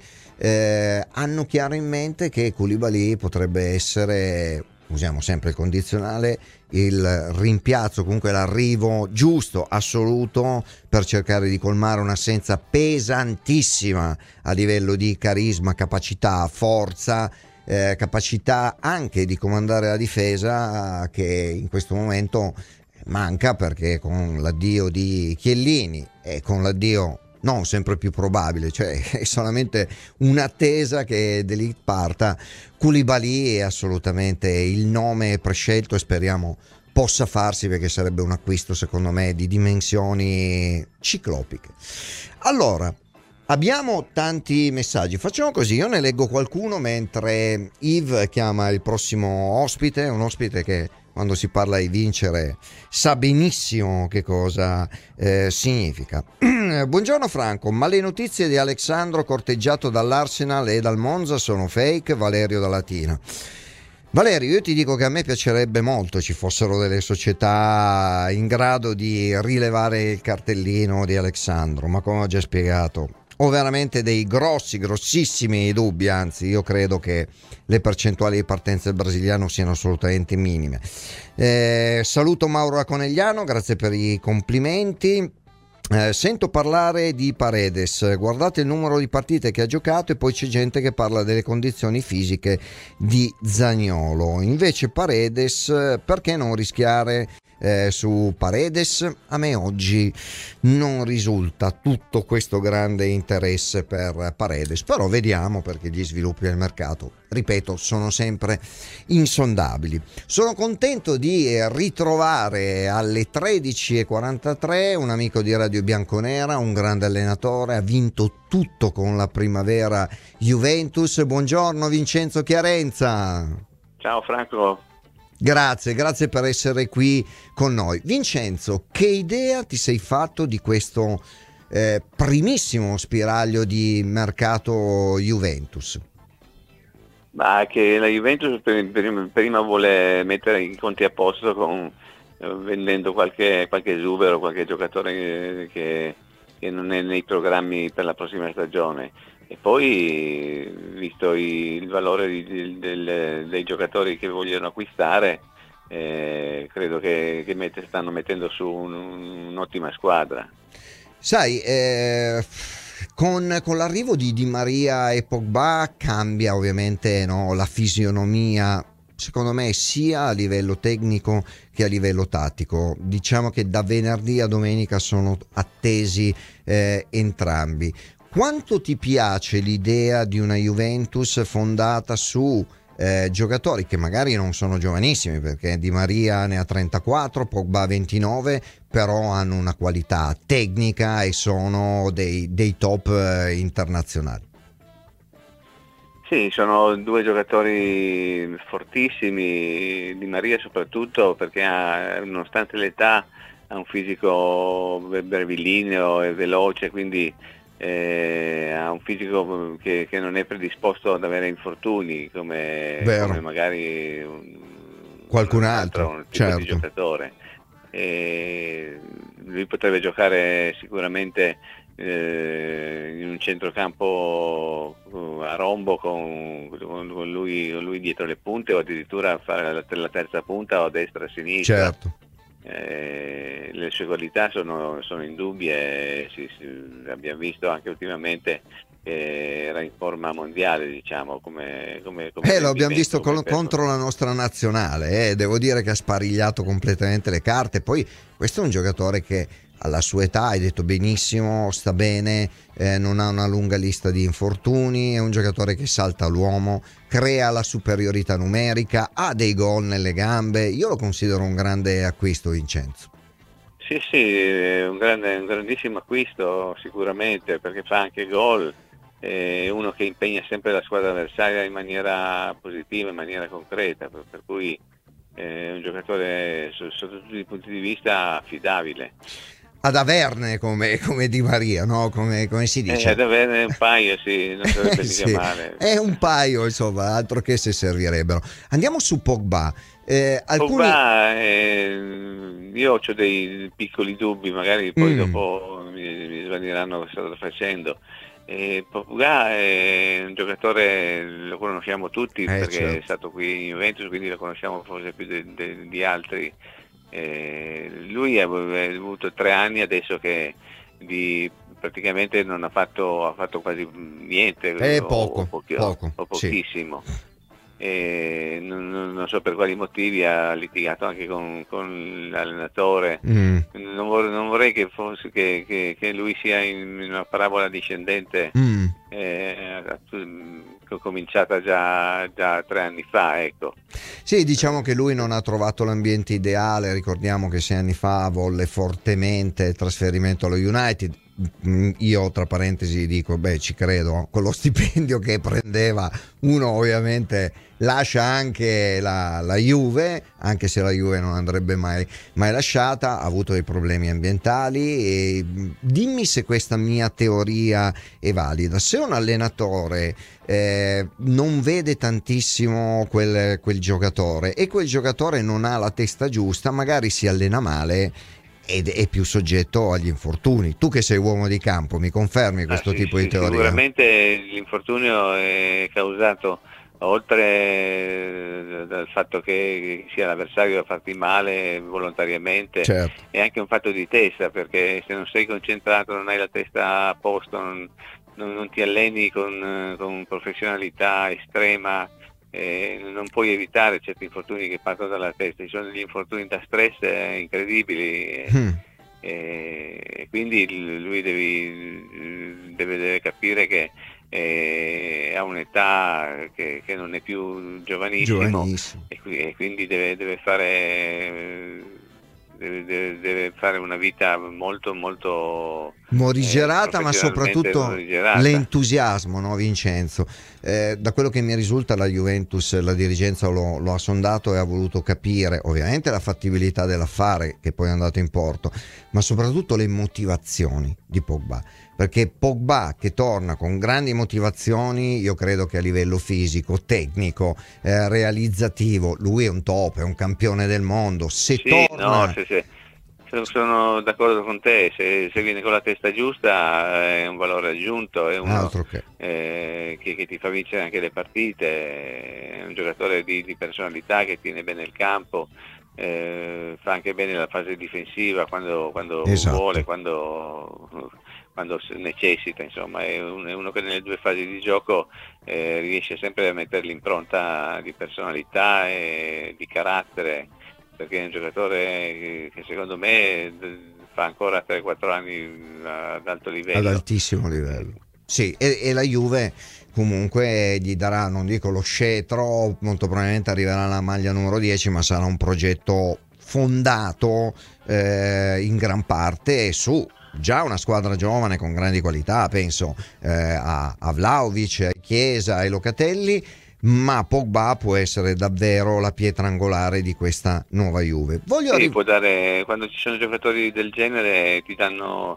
eh, hanno chiaro in mente che Koulibaly potrebbe essere, usiamo sempre il condizionale, il rimpiazzo, comunque l'arrivo giusto, assoluto, per cercare di colmare un'assenza pesantissima a livello di carisma, capacità, forza, eh, capacità anche di comandare la difesa, che in questo momento manca, perché con l'addio di Chiellini e con l'addio non sempre più probabile, cioè è solamente un'attesa che De Ligt parta, Koulibaly è assolutamente il nome prescelto e speriamo possa farsi, perché sarebbe un acquisto secondo me di dimensioni ciclopiche. Allora, abbiamo tanti messaggi, facciamo così, io ne leggo qualcuno mentre Yves chiama il prossimo ospite, un ospite che quando si parla di vincere sa benissimo che cosa eh, significa. Buongiorno Franco, ma le notizie di Alexandro corteggiato dall'Arsenal e dal Monza sono fake? Valerio da Latina. Valerio, io ti dico che a me piacerebbe molto ci fossero delle società in grado di rilevare il cartellino di Alexandro, ma come ho già spiegato ho veramente dei grossi, grossissimi dubbi, anzi io credo che le percentuali di partenza del brasiliano siano assolutamente minime. Eh, saluto Mauro Conegliano, grazie per i complimenti. Eh, sento parlare di Paredes, guardate il numero di partite che ha giocato e poi c'è gente che parla delle condizioni fisiche di Zaniolo. Invece Paredes, perché non rischiare eh, su Paredes? A me oggi non risulta tutto questo grande interesse per Paredes, però vediamo, perché gli sviluppi del mercato, ripeto, sono sempre insondabili. Sono contento di ritrovare alle tredici e quarantatré un amico di Radio Bianconera, un grande allenatore, ha vinto tutto con la primavera Juventus. Buongiorno Vincenzo Chiarenza. Ciao Franco. Grazie, grazie per essere qui con noi. Vincenzo, che idea ti sei fatto di questo eh, primissimo spiraglio di mercato Juventus? Ma che la Juventus prima, prima vuole mettere i conti a posto con, eh, vendendo qualche, qualche esubero, qualche giocatore che, che non è nei programmi per la prossima stagione, e poi visto i, il valore di, di, del, dei giocatori che vogliono acquistare, eh, credo che, che mette, stanno mettendo su un, un'ottima squadra. Sai, eh... Con, con l'arrivo di Di Maria e Pogba cambia ovviamente, no, la fisionomia, secondo me, sia a livello tecnico che a livello tattico. Diciamo che da venerdì a domenica sono attesi eh, entrambi. Quanto ti piace l'idea di una Juventus fondata su eh, giocatori che magari non sono giovanissimi, perché Di Maria ne ha trentaquattro, Pogba ventinove, però hanno una qualità tecnica e sono dei, dei top eh, internazionali? Sì, sono due giocatori fortissimi, Di Maria soprattutto perché ha, nonostante l'età, ha un fisico brevilineo e veloce, quindi eh, ha un fisico che, che non è predisposto ad avere infortuni come, come magari un, qualcun un altro, un tipo certo. di giocatore. E lui potrebbe giocare sicuramente eh, in un centrocampo a rombo con, con, lui, con lui dietro le punte, o addirittura fare la, la terza punta, o a destra a sinistra. Certo. Eh, le sue qualità sono, sono indubbie, sì, sì, abbiamo visto anche ultimamente che era in forma mondiale, diciamo, come, come, come Eh, lo abbiamo visto come con, contro la nostra nazionale, eh. Devo dire che ha sparigliato completamente le carte. Poi questo è un giocatore che alla sua età, hai detto benissimo, sta bene, eh, non ha una lunga lista di infortuni, è un giocatore che salta l'uomo, crea la superiorità numerica, ha dei gol nelle gambe. Io lo considero un grande acquisto, Vincenzo. Sì, sì, è un, grande, un grandissimo acquisto sicuramente, perché fa anche gol, è uno che impegna sempre la squadra avversaria in maniera positiva, in maniera concreta, per, per cui è un giocatore sotto tutti i punti di vista affidabile. Ad averne come, come Di Maria, no? Come, come si dice? Eh, ad averne un paio, sì, non sarebbe sì, mica male. È un paio, insomma, altro che se servirebbero. Andiamo su Pogba. Eh, alcuni... Pogba, eh, io ho dei piccoli dubbi, magari poi Mm. dopo mi, mi svaniranno cosa sto facendo. Eh, Pogba è un giocatore, lo conosciamo tutti, Eh, perché certo. è stato qui in Juventus, quindi lo conosciamo forse più de, de, di altri. Eh, lui ha, ha avuto tre anni adesso che di, praticamente non ha fatto, ha fatto quasi niente, Eh, o, poco, o, pochi- poco, o sì. pochissimo. E non, non- non so per quali motivi ha litigato anche con, con l'allenatore. Mm. Non, vor- non vorrei che, fosse, che, che- che lui sia in una parabola discendente, Mm. eh, che ho cominciata già, già tre anni fa, ecco. Sì, diciamo che lui non ha trovato l'ambiente ideale. Ricordiamo che sei anni fa volle fortemente il trasferimento allo United. Mm, Io tra parentesi dico, beh, ci credo, con lo stipendio che prendeva uno ovviamente lascia anche la, la Juve, anche se la Juve non andrebbe mai, mai lasciata. Ha avuto dei problemi ambientali. E mm, dimmi se questa mia teoria è valida. Se un allenatore eh, non vede tantissimo quel, quel giocatore, e quel giocatore non ha la testa giusta, magari si allena male ed è più soggetto agli infortuni. Tu che sei uomo di campo, mi confermi questo Ah, sì, tipo sì, di teoria? Sicuramente l'infortunio è causato, oltre eh, dal fatto che sia l'avversario a farti male volontariamente, Certo. è anche un fatto di testa, perché se non sei concentrato, non hai la testa a posto, non, non- non ti alleni con, con professionalità estrema, eh, non puoi evitare certi infortuni che partono dalla testa. Ci sono degli infortuni da stress eh, incredibili. Mm. E quindi lui devi- deve, deve capire che eh, ha un'età che, che non è più giovanissimo, Giovanissimo. e, qui- e quindi deve, deve fare deve, deve- deve fare una vita molto molto Morigerata, eh, ma professionalmente soprattutto morigerata. l'entusiasmo, no, Vincenzo? Eh, da quello che mi risulta, la Juventus, la dirigenza lo, lo ha sondato e ha voluto capire ovviamente la fattibilità dell'affare che poi è andato in porto, ma soprattutto le motivazioni di Pogba, perché Pogba che torna con grandi motivazioni, io credo che a livello fisico, tecnico, eh, realizzativo, lui è un top, è un campione del mondo. Se Sì, torna no, sì, sì. Sono- Sono d'accordo con te, se, se viene con la testa giusta è un valore aggiunto, è uno altro che eh, che, che ti fa vincere anche le partite, è un giocatore di, di personalità che tiene bene il campo, eh, fa anche bene la fase difensiva quando, quando Esatto. vuole, quando, quando s- necessita, insomma, è, un- è uno che nelle due fasi di gioco eh, riesce sempre a mettere l'impronta di personalità e di carattere, perché è un giocatore che, che secondo me d- fa ancora tre quattro anni ad alto livello. ad altissimo livello. Sì, e, e la Juve comunque gli darà, non dico lo scettro, molto probabilmente arriverà la maglia numero dieci, ma sarà un progetto fondato eh, in gran parte su già una squadra giovane con grandi qualità, penso eh, a, a Vlahovic, a Chiesa e Locatelli, ma Pogba può essere davvero la pietra angolare di questa nuova Juve. Voglio Sì, arri- può dare, quando ci sono giocatori del genere ti danno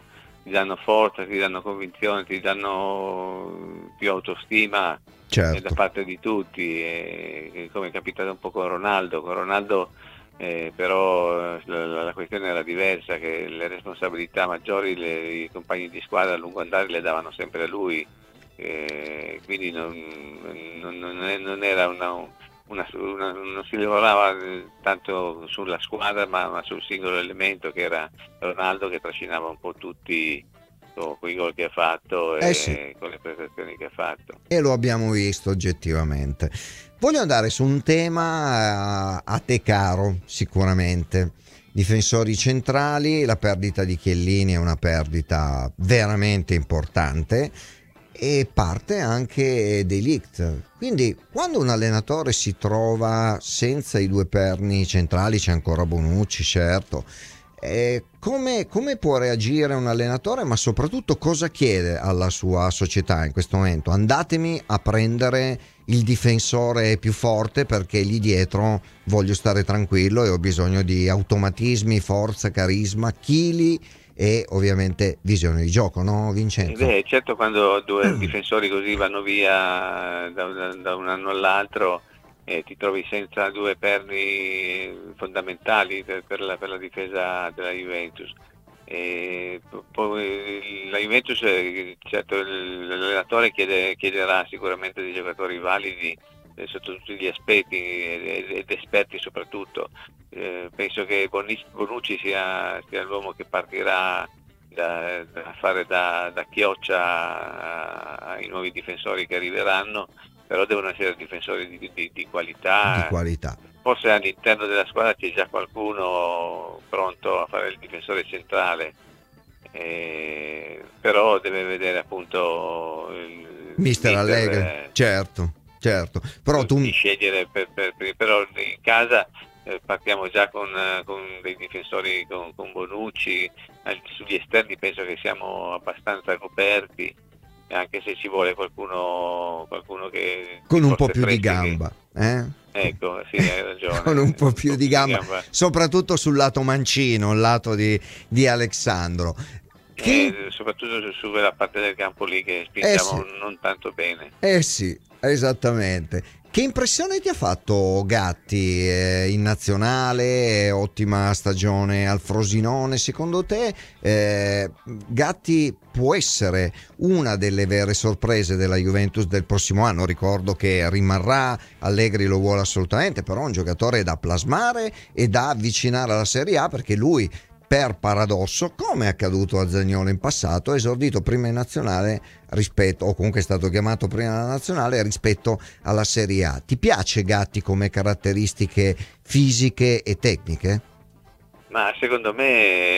ti danno forza, ti danno convinzione, ti danno più autostima, certo, eh, da parte di tutti, e, come è capitato un po' con Ronaldo. Con Ronaldo eh, però la, la questione era diversa, che le responsabilità maggiori le, i compagni di squadra a lungo andare le davano sempre a lui, eh, quindi non, non, non era una, una, una, non si lavorava tanto sulla squadra, ma, ma sul singolo elemento, che era Ronaldo, che trascinava un po' tutti con i gol che ha fatto e eh sì, con le prestazioni che ha fatto. E lo abbiamo visto oggettivamente. Voglio andare su un tema a te caro, sicuramente. Difensori centrali, la perdita di Chiellini è una perdita veramente importante, e parte anche De Ligt. Quindi quando un allenatore si trova senza i due perni centrali, c'è ancora Bonucci, certo, Eh, come, come può reagire un allenatore, ma soprattutto cosa chiede alla sua società in questo momento? Andatemi a prendere il difensore più forte, perché lì dietro voglio stare tranquillo e ho bisogno di automatismi, forza, carisma, chili e ovviamente visione di gioco, no Vincenzo? Beh, certo, quando due difensori così vanno via da, da, da un anno all'altro, e ti trovi senza due perni fondamentali per, per, la, per la difesa della Juventus. E poi la Juventus, certo, l'allenatore chiede, chiederà sicuramente dei giocatori validi eh, sotto tutti gli aspetti ed, ed esperti soprattutto. Eh, penso che Bonucci sia, sia l'uomo che partirà da, da fare da, da chioccia ai nuovi difensori che arriveranno, però devono essere difensori di, di, di qualità. Di qualità. Forse all'interno della squadra c'è già qualcuno pronto a fare il difensore centrale, eh, però deve vedere appunto il mister Allegri, eh, certo, certo. Però tu di scegliere per, per, per, però in casa eh, partiamo già con, con dei difensori con, con Bonucci. Sugli esterni penso che siamo abbastanza coperti, anche se ci vuole qualcuno qualcuno che con un po' più freschi, di gamba, eh? Ecco, sì, hai ragione. Con un po' un più po' di gamba, gamba. soprattutto sul lato mancino, il lato di, di Alexandro. Che... Eh, soprattutto su, su quella parte del campo lì che spingiamo eh sì. non tanto bene. Eh sì, esattamente. Che impressione ti ha fatto Gatti eh, in nazionale? Ottima stagione al Frosinone. Secondo te eh, Gatti può essere una delle vere sorprese della Juventus del prossimo anno? Ricordo che rimarrà, Allegri lo vuole assolutamente, però è un giocatore da plasmare e da avvicinare alla Serie A, perché lui, per paradosso, come è accaduto a Zaniolo in passato, ha esordito prima in nazionale rispetto, o comunque è stato chiamato prima alla nazionale rispetto alla Serie A. Ti piace Gatti come caratteristiche fisiche e tecniche? Ma secondo me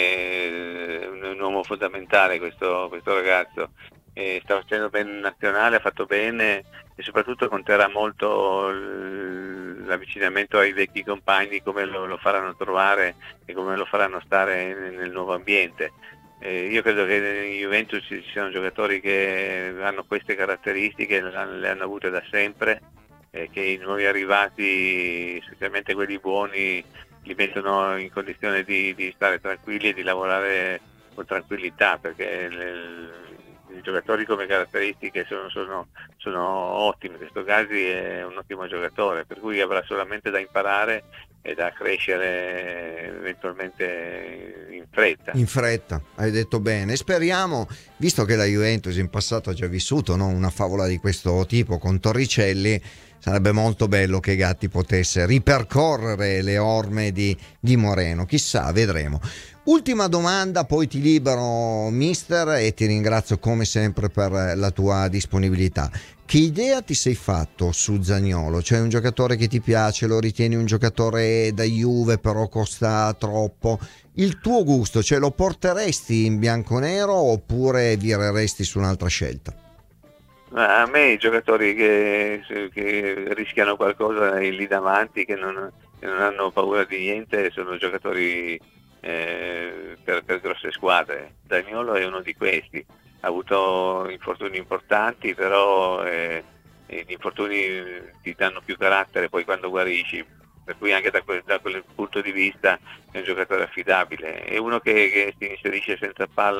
è un uomo fondamentale questo, questo ragazzo. E sta facendo bene in nazionale, ha fatto bene, e soprattutto conterà molto l'avvicinamento ai vecchi compagni, come lo, lo faranno trovare e come lo faranno stare nel, nel nuovo ambiente. Eh, io credo che in Juventus ci siano giocatori che hanno queste caratteristiche, le hanno, le hanno avute da sempre, e che i nuovi arrivati, specialmente quelli buoni, li mettono in condizione di, di stare tranquilli e di lavorare con tranquillità, perché le, i giocatori come caratteristiche sono, sono, sono ottimi. Questo Gatti è un ottimo giocatore, per cui avrà solamente da imparare e da crescere eventualmente in fretta. In fretta, hai detto bene. Speriamo, visto che la Juventus in passato ha già vissuto, no, una favola di questo tipo con Torricelli, sarebbe molto bello che Gatti potesse ripercorrere le orme di, di Moreno. Chissà, vedremo. Ultima domanda, poi ti libero mister e ti ringrazio come sempre per la tua disponibilità. Che idea ti sei fatto su Zaniolo? Cioè, un giocatore che ti piace, lo ritieni un giocatore da Juve però costa troppo? Il tuo gusto, cioè lo porteresti in bianconero oppure vireresti su un'altra scelta? A me i giocatori che, che rischiano qualcosa lì davanti, che non, che non hanno paura di niente, sono giocatori eh, per, per grosse squadre. Zaniolo è uno di questi, ha avuto infortuni importanti, però eh, gli infortuni ti danno più carattere poi quando guarisci, per cui anche da quel, da quel punto di vista è un giocatore affidabile, è uno che, che si inserisce senza palla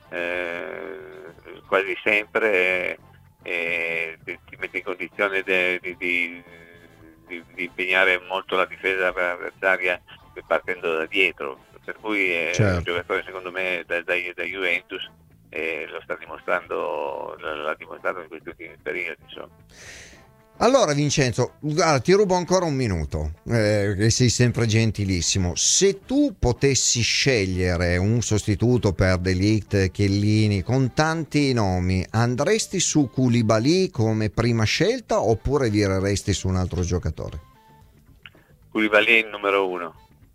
eh, quasi sempre eh, ti, ti mette in condizione de, di, di, di, di impegnare molto la difesa avversaria partendo da dietro, per cui è certo. un giocatore secondo me da, da, da Juventus, e lo sta dimostrando, l'ha dimostrato in questi ultimi periodi, insomma. Allora Vincenzo, guarda, ti rubo ancora un minuto, eh, che sei sempre gentilissimo. Se tu potessi scegliere un sostituto per De Ligt, Chiellini, con tanti nomi, andresti su Koulibaly come prima scelta oppure vireresti su un altro giocatore? Koulibaly è il numero uno.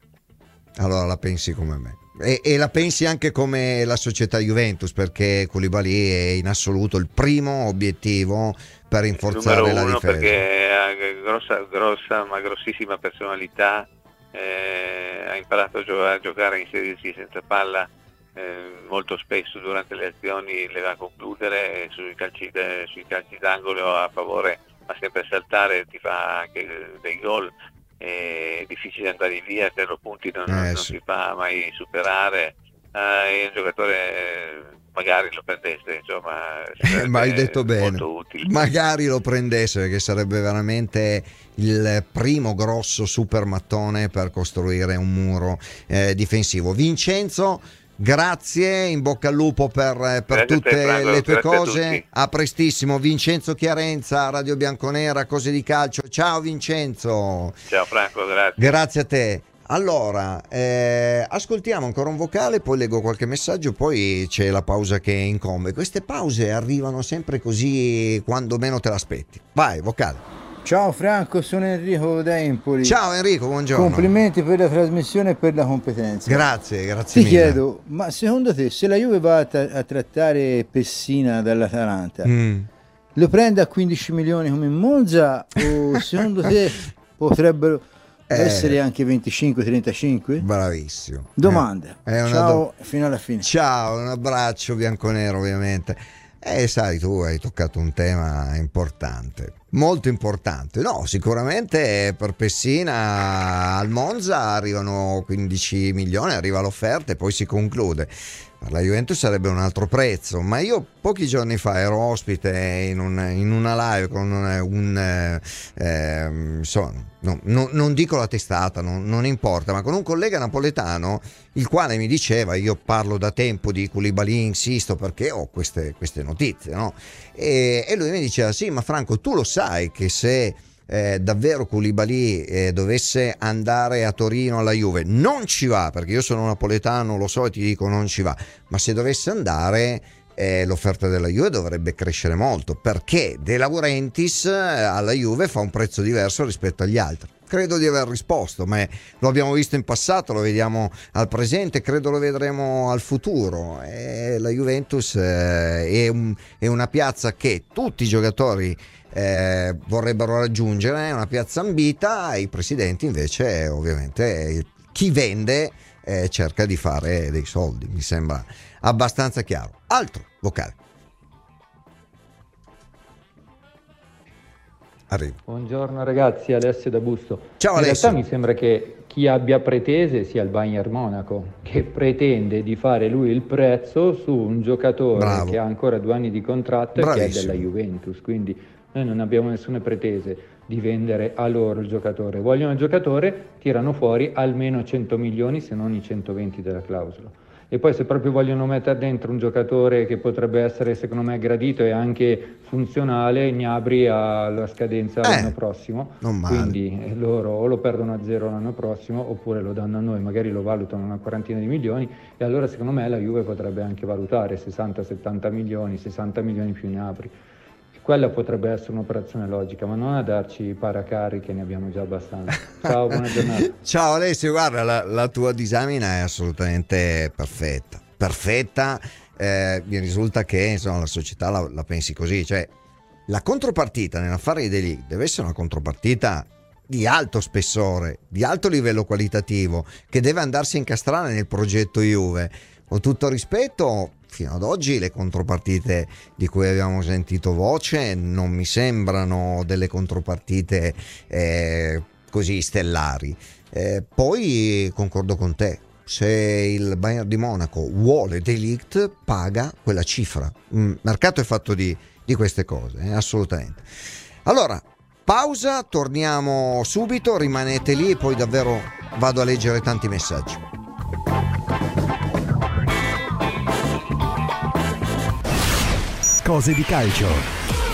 Allora la pensi come me. E, e la pensi anche come la società Juventus, perché Koulibaly è in assoluto il primo obiettivo per rinforzare la difesa. Perché ha grossa, grossa ma grossissima personalità, eh, ha imparato a giocare, a giocare a inserirsi senza palla, eh, molto spesso durante le azioni le va a concludere, sui calci, de, sui calci d'angolo a favore fa sempre saltare, ti fa anche dei gol. È difficile andare via, a zero punti non, eh, non sì. si fa mai superare, eh, è un giocatore, magari lo prendesse, insomma, eh, ma hai detto bene, magari lo prendesse, perché sarebbe veramente il primo grosso super mattone per costruire un muro eh, difensivo. Vincenzo, grazie, in bocca al lupo per, per tutte te, Franco, le tue cose, a, a prestissimo. Vincenzo Chiarenza, Radio Bianconera, Cose di Calcio. Ciao Vincenzo. Ciao Franco, grazie. Grazie a te. Allora, eh, ascoltiamo ancora un vocale, poi leggo qualche messaggio, poi c'è la pausa che incombe. Queste pause arrivano sempre così quando meno te l'aspetti. Vai, vocale. Ciao Franco, sono Enrico da Empoli. Ciao Enrico, buongiorno. Complimenti per la trasmissione e per la competenza. Grazie, grazie Ti mille. chiedo, ma secondo te se la Juve va a, tra- a trattare Pessina dall'Atalanta, mm. lo prende a quindici milioni come Monza o secondo te potrebbero eh, essere anche venticinque trentacinque? Bravissimo. Domanda. Eh, è una Ciao, do- fino alla fine. Ciao, un abbraccio bianconero ovviamente. Eh, sai, tu hai toccato un tema importante, molto importante. No, sicuramente per Pessina al Monza arrivano quindici milioni, arriva l'offerta e poi si conclude. Per la Juventus sarebbe un altro prezzo, ma io pochi giorni fa ero ospite in, un, in una live con un, un eh, insomma, no, no, non dico la testata, non, non importa, ma con un collega napoletano, il quale mi diceva: io parlo da tempo di Koulibaly, insisto perché ho queste, queste notizie, no? E, e lui mi diceva: sì, ma Franco, tu lo sai che se Eh, davvero Koulibaly eh, dovesse andare a Torino alla Juve, non ci va, perché io sono napoletano, lo so e ti dico non ci va, ma se dovesse andare eh, l'offerta della Juve dovrebbe crescere molto, perché De Laurentiis eh, alla Juve fa un prezzo diverso rispetto agli altri. Credo di aver risposto, ma lo abbiamo visto in passato, lo vediamo al presente, credo lo vedremo al futuro. E la Juventus eh, è, un, è una piazza che tutti i giocatori Eh, vorrebbero raggiungere, è una piazza ambita, i presidenti invece ovviamente chi vende eh, cerca di fare dei soldi, mi sembra abbastanza chiaro. Altro vocale. Arrivo. Buongiorno ragazzi, Alessio da Busto. Ciao In Alessio. realtà mi sembra che chi abbia pretese sia il Bayern Monaco, che pretende di fare lui il prezzo su un giocatore Bravo. che ha ancora due anni di contratto Bravissimo. e che è della Juventus, quindi noi non abbiamo nessune pretese di vendere a loro il giocatore. Vogliono il giocatore, tirano fuori almeno cento milioni, se non i centoventi della clausola. E poi se proprio vogliono mettere dentro un giocatore che potrebbe essere secondo me gradito e anche funzionale, Gnabry alla scadenza eh, l'anno prossimo, quindi loro o lo perdono a zero l'anno prossimo oppure lo danno a noi, magari lo valutano una quarantina di milioni, e allora secondo me la Juve potrebbe anche valutare sessanta settanta milioni, sessanta milioni più Gnabry. Quella potrebbe essere un'operazione logica, ma non a darci i paracari, che ne abbiamo già abbastanza. Ciao, buona giornata. Ciao Alessio, guarda, la, la tua disamina è assolutamente perfetta, perfetta, eh, mi risulta che insomma la società la, la pensi così, cioè la contropartita nell'affare di De Ligt deve essere una contropartita di alto spessore, di alto livello qualitativo, che deve andarsi a incastrare nel progetto Juve. Con tutto rispetto, fino ad oggi le contropartite di cui abbiamo sentito voce non mi sembrano delle contropartite eh, così stellari. Eh, poi concordo con te, se il Bayern di Monaco vuole De Ligt, paga quella cifra. Il mercato è fatto di, di queste cose, eh, assolutamente. Allora, pausa, torniamo subito, rimanete lì e poi davvero vado a leggere tanti messaggi. Cose di calcio.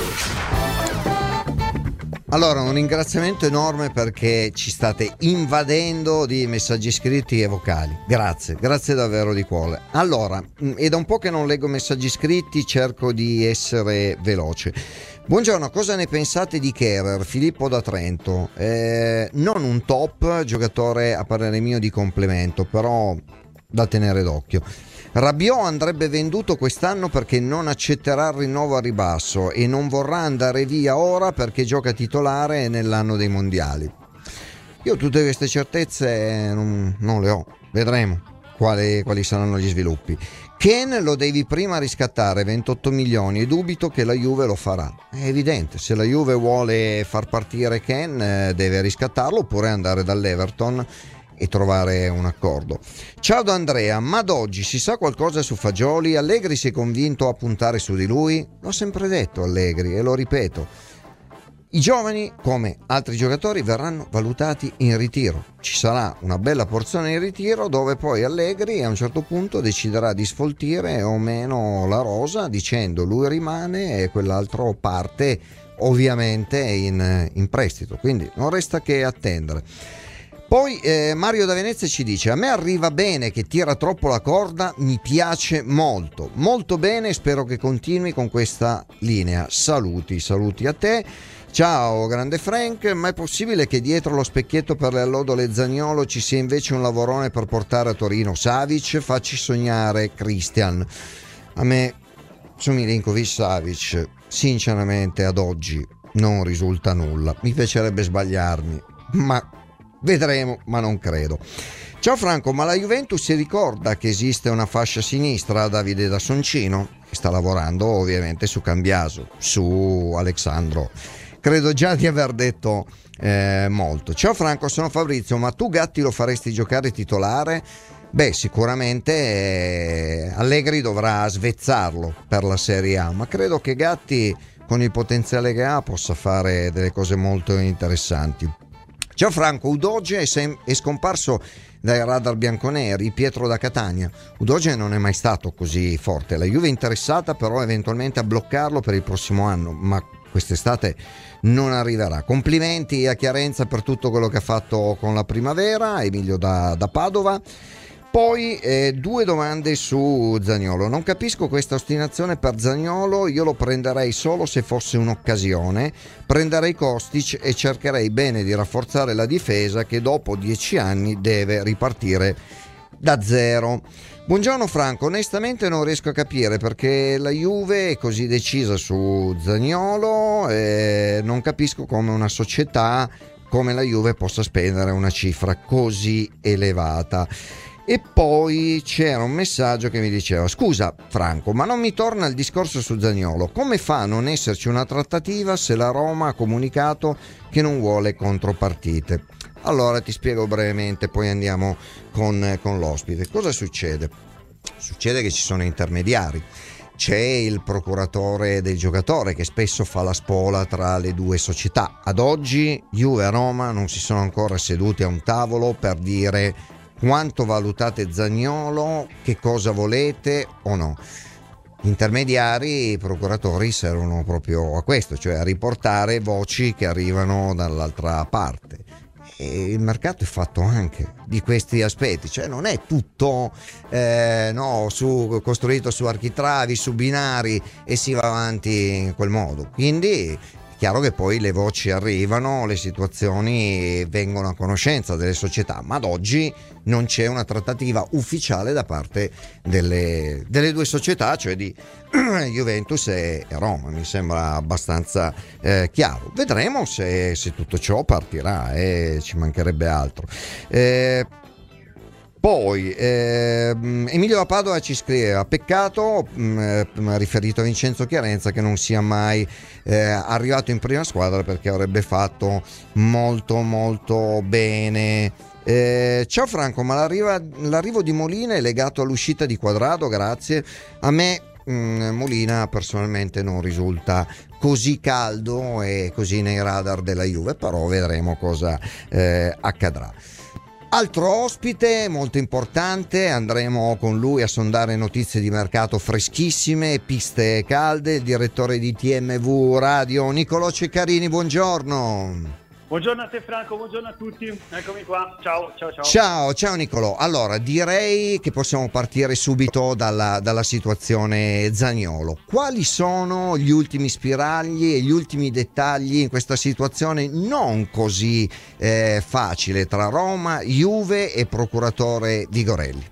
Allora, un ringraziamento enorme perché ci state invadendo di messaggi scritti e vocali. Grazie, grazie davvero di cuore. Allora, è da un po' che non leggo messaggi scritti, cerco di essere veloce. Buongiorno, cosa ne pensate di Kehrer? Filippo da Trento. Eh, non un top, giocatore a parere mio di complemento, però da tenere d'occhio. Rabiot andrebbe venduto quest'anno perché non accetterà il rinnovo a ribasso e non vorrà andare via ora perché gioca titolare nell'anno dei mondiali. Io tutte queste certezze non, non le ho, vedremo quali, quali saranno gli sviluppi. Ken lo devi prima riscattare, ventotto milioni, e dubito che la Juve lo farà. È evidente, se la Juve vuole far partire Ken deve riscattarlo oppure andare dall'Everton e trovare un accordo. Ciao da Andrea, ma ad oggi si sa qualcosa su Fagioli? Allegri si è convinto a puntare su di lui? L'ho sempre detto Allegri e lo ripeto, i giovani come altri giocatori verranno valutati in ritiro, ci sarà una bella porzione in ritiro dove poi Allegri a un certo punto deciderà di sfoltire o meno la rosa dicendo lui rimane e quell'altro parte ovviamente in, in prestito, quindi non resta che attendere. Poi eh, Mario da Venezia ci dice: a me arriva bene che tira troppo la corda, mi piace molto, molto bene, spero che continui con questa linea. Saluti, saluti a te. Ciao grande Frank, ma è possibile che dietro lo specchietto per le allodole Zaniolo ci sia invece un lavorone per portare a Torino Savic? Facci sognare Christian. A me su Milinkovic Savic sinceramente ad oggi non risulta nulla, mi piacerebbe sbagliarmi, ma vedremo, ma non credo. Ciao Franco, ma la Juventus si ricorda che esiste una fascia sinistra? Davide da Soncino sta lavorando ovviamente su Cambiaso, su Alexandro. Credo già di aver detto eh, molto. Ciao Franco, sono Fabrizio, ma tu Gatti lo faresti giocare titolare? Beh, sicuramente eh, Allegri dovrà svezzarlo per la Serie A, ma credo che Gatti con il potenziale che ha possa fare delle cose molto interessanti. Ciao Franco, Udogie è, sem- è scomparso dai radar bianconeri, Pietro da Catania. Udogie non è mai stato così forte, la Juve è interessata però eventualmente a bloccarlo per il prossimo anno, ma quest'estate non arriverà. Complimenti a Chiarenza per tutto quello che ha fatto con la primavera, Emilio da, da Padova. Poi eh, due domande su Zaniolo. Non capisco questa ostinazione per Zaniolo, io lo prenderei solo se fosse un'occasione, prenderei Kostic e cercherei bene di rafforzare la difesa che dopo dieci anni deve ripartire da zero. Buongiorno Franco, onestamente non riesco a capire perché la Juve è così decisa su Zaniolo e non capisco come una società come la Juve possa spendere una cifra così elevata. E poi c'era un messaggio che mi diceva: scusa Franco, ma non mi torna il discorso su Zaniolo, come fa a non esserci una trattativa se la Roma ha comunicato che non vuole contropartite? Allora ti spiego brevemente, poi andiamo con, con l'ospite. Cosa succede? Succede che ci sono intermediari, c'è il procuratore del giocatore che spesso fa la spola tra le due società. Ad oggi Juve e Roma non si sono ancora seduti a un tavolo per dire quanto valutate Zaniolo, che cosa volete o no. Gli intermediari, i procuratori servono proprio a questo, cioè a riportare voci che arrivano dall'altra parte. E il mercato è fatto anche di questi aspetti, cioè non è tutto eh, no, su, costruito su architravi, su binari e si va avanti in quel modo. Quindi chiaro che poi le voci arrivano, le situazioni vengono a conoscenza delle società, ma ad oggi non c'è una trattativa ufficiale da parte delle, delle due società, cioè di Juventus e Roma. Mi sembra abbastanza eh, chiaro. Vedremo se, se tutto ciò partirà, eh, ci mancherebbe altro. Eh, Poi eh, Emilio da Padova ci scriveva: peccato, mh, riferito a Vincenzo Chiarenza, che non sia mai eh, arrivato in prima squadra perché avrebbe fatto molto molto bene Eh, ciao Franco, ma l'arriva, l'arrivo di Molina è legato all'uscita di Quadrado? Grazie. A me mh, Molina personalmente non risulta così caldo e così nei radar della Juve, però vedremo cosa eh, accadrà. Altro ospite molto importante, andremo con lui a sondare notizie di mercato freschissime, piste calde, il direttore di T M V Radio Nicolò Ceccarini, buongiorno. Buongiorno a te Franco, buongiorno a tutti, eccomi qua, ciao ciao ciao. Ciao, ciao Nicolò, allora direi che possiamo partire subito dalla, dalla situazione Zaniolo. Quali sono gli ultimi spiragli e gli ultimi dettagli in questa situazione non così eh, facile tra Roma, Juve e procuratore Vigorelli?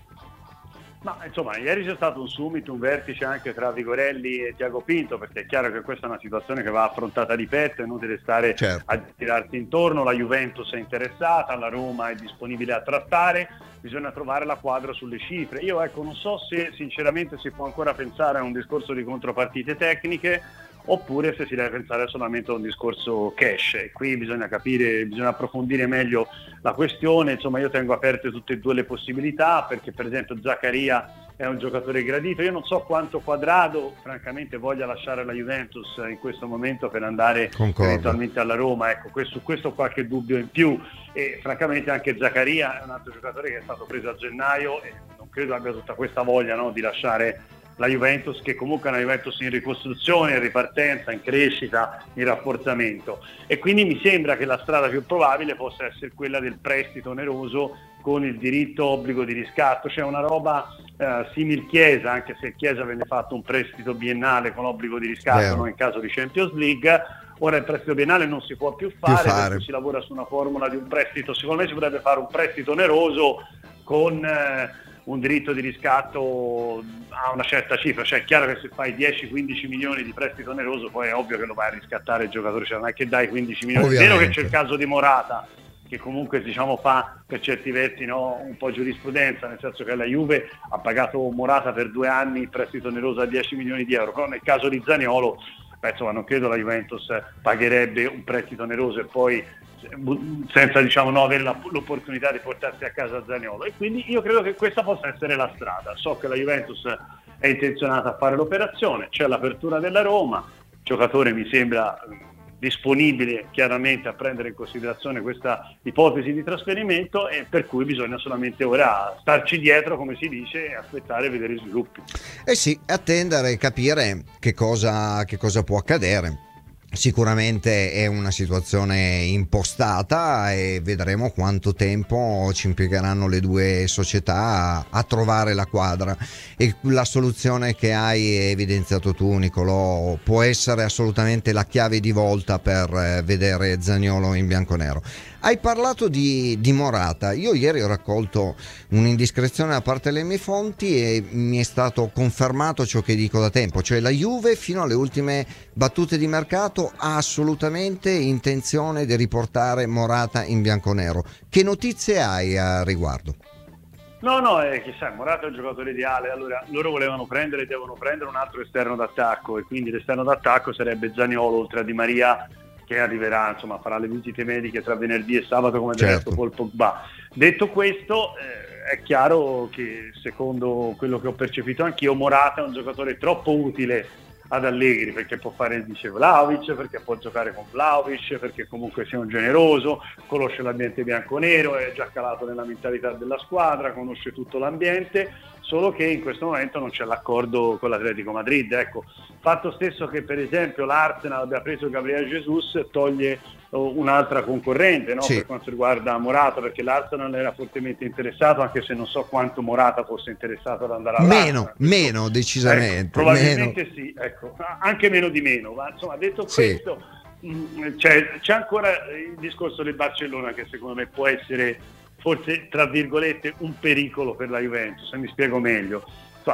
Ma insomma, ieri c'è stato un summit, un vertice anche tra Vigorelli e Tiago Pinto, perché è chiaro che questa è una situazione che va affrontata di petto, è inutile stare certo. a girarsi intorno, la Juventus è interessata, la Roma è disponibile a trattare, bisogna trovare la quadra sulle cifre. Io ecco, non so se sinceramente si può ancora pensare a un discorso di contropartite tecniche, oppure se si deve pensare solamente a un discorso cash. E qui bisogna capire, bisogna approfondire meglio la questione. Insomma, io tengo aperte tutte e due le possibilità, perché per esempio Zaccaria è un giocatore gradito. Io non so quanto Quadrado francamente voglia lasciare la Juventus in questo momento per andare Concordo. eventualmente alla Roma. Ecco, questo, questo qualche dubbio in più, e francamente anche Zaccaria è un altro giocatore che è stato preso a gennaio e non credo abbia tutta questa voglia, no, di lasciare la Juventus, che comunque è una Juventus in ricostruzione, in ripartenza, in crescita, in rafforzamento, e quindi mi sembra che la strada più probabile possa essere quella del prestito oneroso con il diritto obbligo di riscatto. C'è una roba eh, simil Chiesa, anche se Chiesa venne fatto un prestito biennale con obbligo di riscatto, no, in caso di Champions League. Ora il prestito biennale non si può più fare, più fare. Si lavora su una formula di un prestito, secondo me si potrebbe fare un prestito oneroso con eh, un diritto di riscatto a una certa cifra. Cioè è chiaro che se fai dieci quindici milioni di prestito oneroso poi è ovvio che lo vai a riscattare il giocatore, cioè non è che dai quindici milioni. Ovviamente. È vero che c'è il caso di Morata, che comunque diciamo fa per certi versi, no, un po' giurisprudenza, nel senso che la Juve ha pagato Morata per due anni il prestito oneroso a dieci milioni di euro, però nel caso di Zaniolo beh, insomma, non credo la Juventus pagherebbe un prestito oneroso e poi senza diciamo no, avere la, l'opportunità di portarsi a casa Zaniolo, e quindi io credo che questa possa essere la strada. So che la Juventus è intenzionata a fare l'operazione, c'è l'apertura della Roma, il giocatore mi sembra disponibile chiaramente a prendere in considerazione questa ipotesi di trasferimento, e per cui bisogna solamente ora starci dietro, come si dice, e aspettare e vedere i sviluppi. Eh sì, attendere e capire che cosa, che cosa può accadere. Sicuramente è una situazione impostata e vedremo quanto tempo ci impiegheranno le due società a, a trovare la quadra, e la soluzione che hai evidenziato tu Nicolò può essere assolutamente la chiave di volta per vedere Zaniolo in bianconero. Hai parlato di, di Morata. Io ieri ho raccolto un'indiscrezione da parte delle mie fonti e mi è stato confermato ciò che dico da tempo, cioè la Juve fino alle ultime battute di mercato ha assolutamente intenzione di riportare Morata in bianconero. Che notizie hai a riguardo? No, no, eh, chissà, Morata è un giocatore ideale. Allora, loro volevano prendere, devono prendere un altro esterno d'attacco, e quindi l'esterno d'attacco sarebbe Zaniolo oltre a Di Maria, che arriverà, insomma, farà le visite mediche tra venerdì e sabato come del resto Paul Pogba. Detto questo, eh, è chiaro che secondo quello che ho percepito anch'io, Morata è un giocatore troppo utile ad Allegri, perché può fare il vice Vlahovic, perché può giocare con Vlahovic, perché comunque sia un generoso, conosce l'ambiente bianconero, è già calato nella mentalità della squadra, conosce tutto l'ambiente, solo che in questo momento non c'è l'accordo con l'Atletico Madrid. Ecco, fatto stesso che per esempio l'Arsenal abbia preso Gabriel Jesus toglie un'altra concorrente, no? Sì. Per quanto riguarda Morata, perché l'Arsenal era fortemente interessato, anche se non so quanto Morata fosse interessato ad andare all'Arsenal. Meno, meno decisamente. Ecco, probabilmente meno. Sì, ecco, anche meno di meno, ma insomma detto questo, sì. mh, c'è, c'è ancora il discorso del Barcellona, che secondo me può essere forse tra virgolette un pericolo per la Juventus, se mi spiego meglio.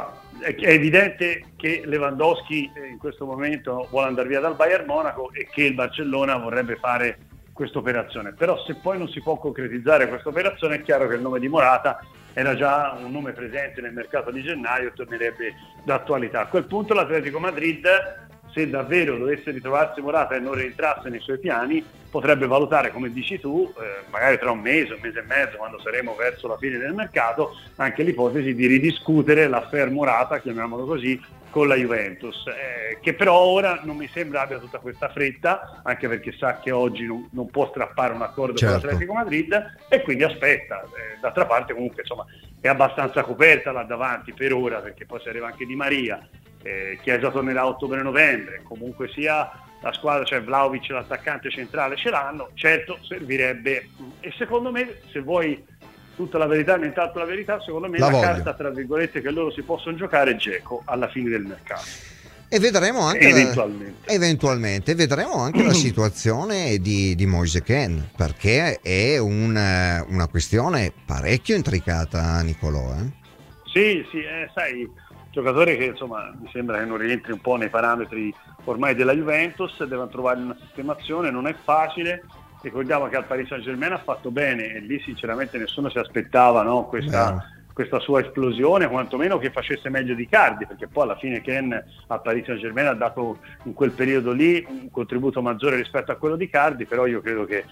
È evidente che Lewandowski in questo momento vuole andare via dal Bayern Monaco e che il Barcellona vorrebbe fare questa operazione, però se poi non si può concretizzare questa operazione è chiaro che il nome di Morata era già un nome presente nel mercato di gennaio e tornerebbe d'attualità. A quel punto l'Atletico Madrid se davvero dovesse ritrovarsi Morata e non rientrasse nei suoi piani, potrebbe valutare, come dici tu, eh, magari tra un mese, un mese e mezzo, quando saremo verso la fine del mercato, anche l'ipotesi di ridiscutere l'affair Morata, chiamiamolo così, con la Juventus, eh, che però ora non mi sembra abbia tutta questa fretta, anche perché sa che oggi non, non può strappare un accordo certo. con l'Atletico Madrid, e quindi aspetta. Eh, d'altra parte comunque insomma è abbastanza coperta là davanti per ora, perché poi si arriva anche Di Maria, eh, Chiesa tornerà a ottobre-novembre, comunque sia la squadra, cioè Vlahovic, l'attaccante centrale, ce l'hanno, certo servirebbe, e secondo me, se vuoi tutta la verità, nient'altro la verità, secondo me la, la carta tra virgolette che loro si possono giocare è Dzeko alla fine del mercato. E vedremo anche eventualmente, la, eventualmente vedremo anche la situazione di, di Moise Kean, perché è un, una questione parecchio intricata, Nicolò. Eh? Sì, sì, eh, sai, giocatore che insomma mi sembra che non rientri un po' nei parametri ormai della Juventus, devono trovare una sistemazione, non è facile. Ricordiamo che al Paris Saint-Germain ha fatto bene, e lì sinceramente nessuno si aspettava, no, questa, questa sua esplosione, quantomeno che facesse meglio di Icardi, perché poi alla fine Kean al Paris Saint-Germain ha dato in quel periodo lì un contributo maggiore rispetto a quello di Icardi, però io credo che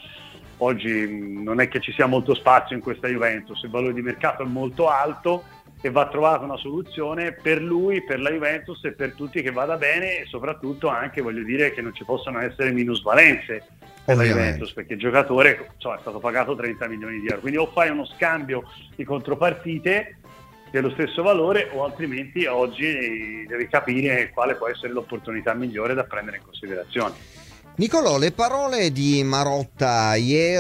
oggi non è che ci sia molto spazio in questa Juventus, il valore di mercato è molto alto e va trovata una soluzione per lui, per la Juventus e per tutti che vada bene, e soprattutto anche, voglio dire, che non ci possano essere minusvalenze per la Juventus, perché il giocatore insomma, è stato pagato trenta milioni di euro, quindi o fai uno scambio di contropartite dello stesso valore, o altrimenti oggi devi capire quale può essere l'opportunità migliore da prendere in considerazione. Nicolò, le parole di Marotta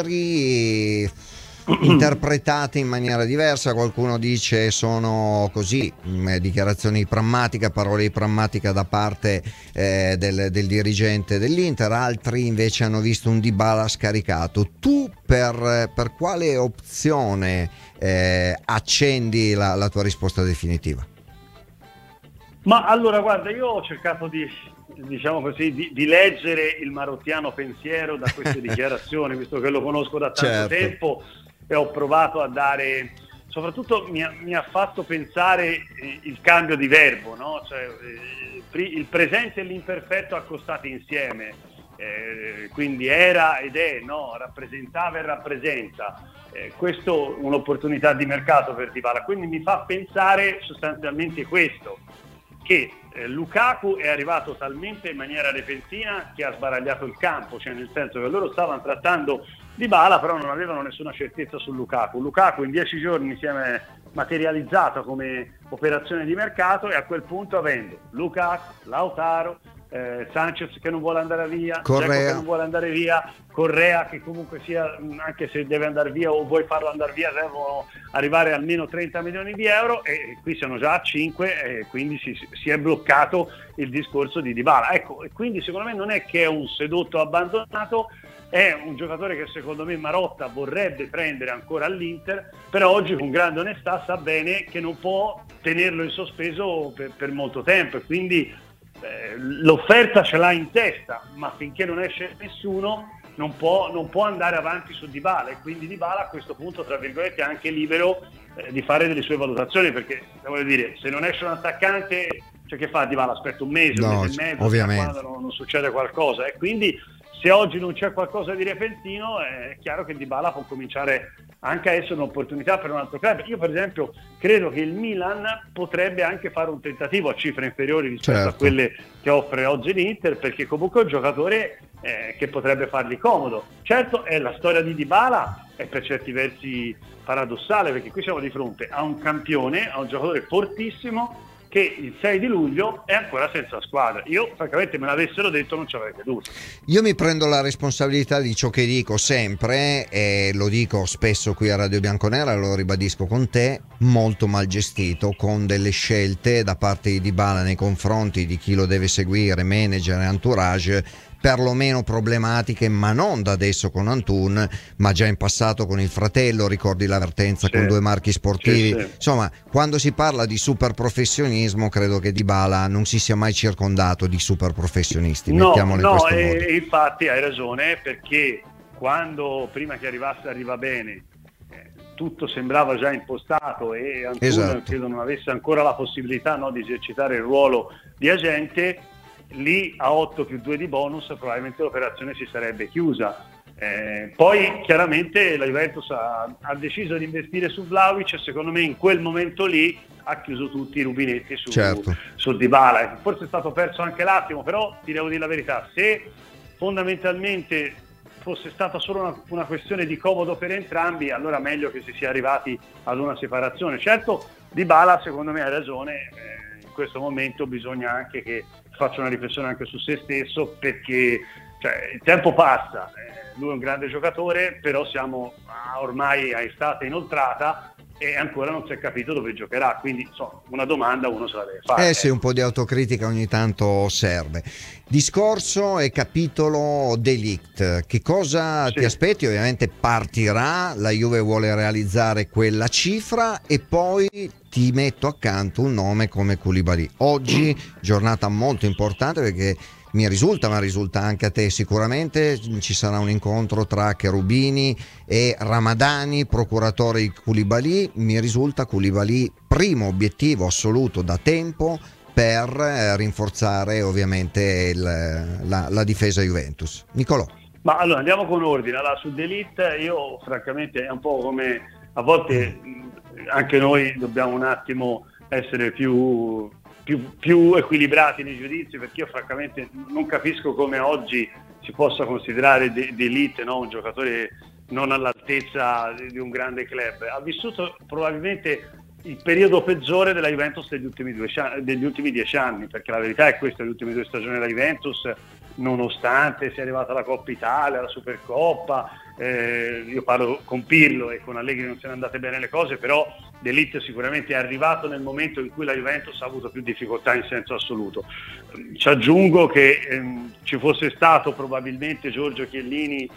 ieri interpretate in maniera diversa, qualcuno dice sono così, mh, dichiarazioni prammatiche, parole di prammatica da parte eh, del, del dirigente dell'Inter, altri invece hanno visto un Dybala scaricato. Tu per, per quale opzione eh, accendi la, la tua risposta definitiva? Ma allora guarda, io ho cercato di, diciamo così, di, di leggere il marottiano pensiero da queste dichiarazioni, visto che lo conosco da tanto certo. tempo, e ho provato a dare, soprattutto mi ha, mi ha fatto pensare il cambio di verbo, no? Cioè, il presente e l'imperfetto accostati insieme, eh, quindi era ed è, no? Rappresentava e rappresenta, eh, questo un'opportunità di mercato per Dybala, quindi mi fa pensare sostanzialmente questo, che eh, Lukaku è arrivato talmente in maniera repentina che ha sbaragliato il campo, cioè nel senso che loro stavano trattando Dybala, però non avevano nessuna certezza su Lukaku. Lukaku in dieci giorni si è materializzato come operazione di mercato, e a quel punto, avendo Lukaku, Lautaro, eh, Sanchez che non vuole andare via, Dzeko che non vuole andare via, Correa che comunque sia, anche se deve andare via o vuoi farlo andare via, devono arrivare almeno trenta milioni di euro, e qui siamo già a cinque, e quindi si, si è bloccato il discorso di Dybala. Ecco, e quindi secondo me non è che è un sedotto abbandonato, è un giocatore che secondo me Marotta vorrebbe prendere ancora all'Inter, però oggi con grande onestà sa bene che non può tenerlo in sospeso per, per molto tempo, e quindi eh, l'offerta ce l'ha in testa, ma finché non esce nessuno non può, non può andare avanti su Dybala, e quindi Dybala a questo punto, tra virgolette, è anche libero eh, di fare delle sue valutazioni, perché voglio dire, se non esce un attaccante, cioè che fa Dybala? Aspetta un mese, no, un mese e mezzo, ovviamente. quando non, non succede qualcosa, e quindi se oggi non c'è qualcosa di repentino è chiaro che Dybala può cominciare anche a essere un'opportunità per un altro club. Io per esempio credo che il Milan potrebbe anche fare un tentativo a cifre inferiori rispetto certo. a quelle che offre oggi l'Inter, perché comunque è un giocatore eh, che potrebbe fargli comodo. Certo, è la storia di Dybala è per certi versi paradossale, perché qui siamo di fronte a un campione, a un giocatore fortissimo, che il sei di luglio è ancora senza squadra. Io francamente me l'avessero detto non ci avrei creduto. Io mi prendo la responsabilità di ciò che dico sempre, e lo dico spesso qui a Radio Bianconera, lo ribadisco con te: molto mal gestito, con delle scelte da parte di Dybala nei confronti di chi lo deve seguire, manager e entourage, perlomeno problematiche, ma non da adesso con Antun, ma già in passato con il fratello, ricordi l'avvertenza sì. con due marchi sportivi, sì, sì. Insomma, quando si parla di super professionismo credo che Dybala non si sia mai circondato di super professionisti, no, mettiamolo no, in questo e, modo. E infatti hai ragione, perché quando prima che arrivasse Arriva Bene eh, tutto sembrava già impostato, e Antun esatto. credo non avesse ancora la possibilità, no, di esercitare il ruolo di agente. lì a otto più due di bonus probabilmente l'operazione si sarebbe chiusa. Eh, poi chiaramente la Juventus ha, ha deciso di investire su Vlahovic e secondo me in quel momento lì ha chiuso tutti i rubinetti su, certo. su Dybala. Forse è stato perso anche l'attimo, però ti devo dire la verità, se fondamentalmente fosse stata solo una, una questione di comodo per entrambi, allora meglio che si sia arrivati ad una separazione. Certo, Dybala secondo me ha ragione, eh, in questo momento bisogna anche che faccia una riflessione anche su se stesso, perché cioè, il tempo passa, eh, lui è un grande giocatore, però siamo ormai a estate inoltrata e ancora non si è capito dove giocherà, quindi insomma, una domanda uno se la deve fare. Eh sì, un po' di autocritica ogni tanto serve. Discorso e capitolo De Ligt, che cosa sì. ti aspetti? Ovviamente partirà, la Juve vuole realizzare quella cifra e poi ti metto accanto un nome come Koulibaly. Oggi giornata molto importante perché mi risulta, ma risulta anche a te sicuramente, ci sarà un incontro tra Cherubini e Ramadani, procuratore di Koulibaly. Mi risulta Koulibaly primo obiettivo assoluto da tempo per rinforzare ovviamente il, la, la difesa Juventus. Nicolò. Ma allora andiamo con ordine. Allora, su De Ligt io francamente è un po' come a volte anche noi dobbiamo un attimo essere più Più, più equilibrati nei giudizi, perché io francamente non capisco come oggi si possa considerare De, De Ligt, no? Un giocatore non all'altezza di un grande club. Ha vissuto probabilmente il periodo peggiore della Juventus degli ultimi, due, degli ultimi dieci anni, perché la verità è questa, le ultime due stagioni della Juventus, nonostante sia arrivata la Coppa Italia, la Supercoppa, eh, io parlo con Pirlo e con Allegri non siano andate bene le cose, però De Ligt sicuramente è arrivato nel momento in cui la Juventus ha avuto più difficoltà in senso assoluto. Ci aggiungo che ehm, ci fosse stato probabilmente Giorgio Chiellini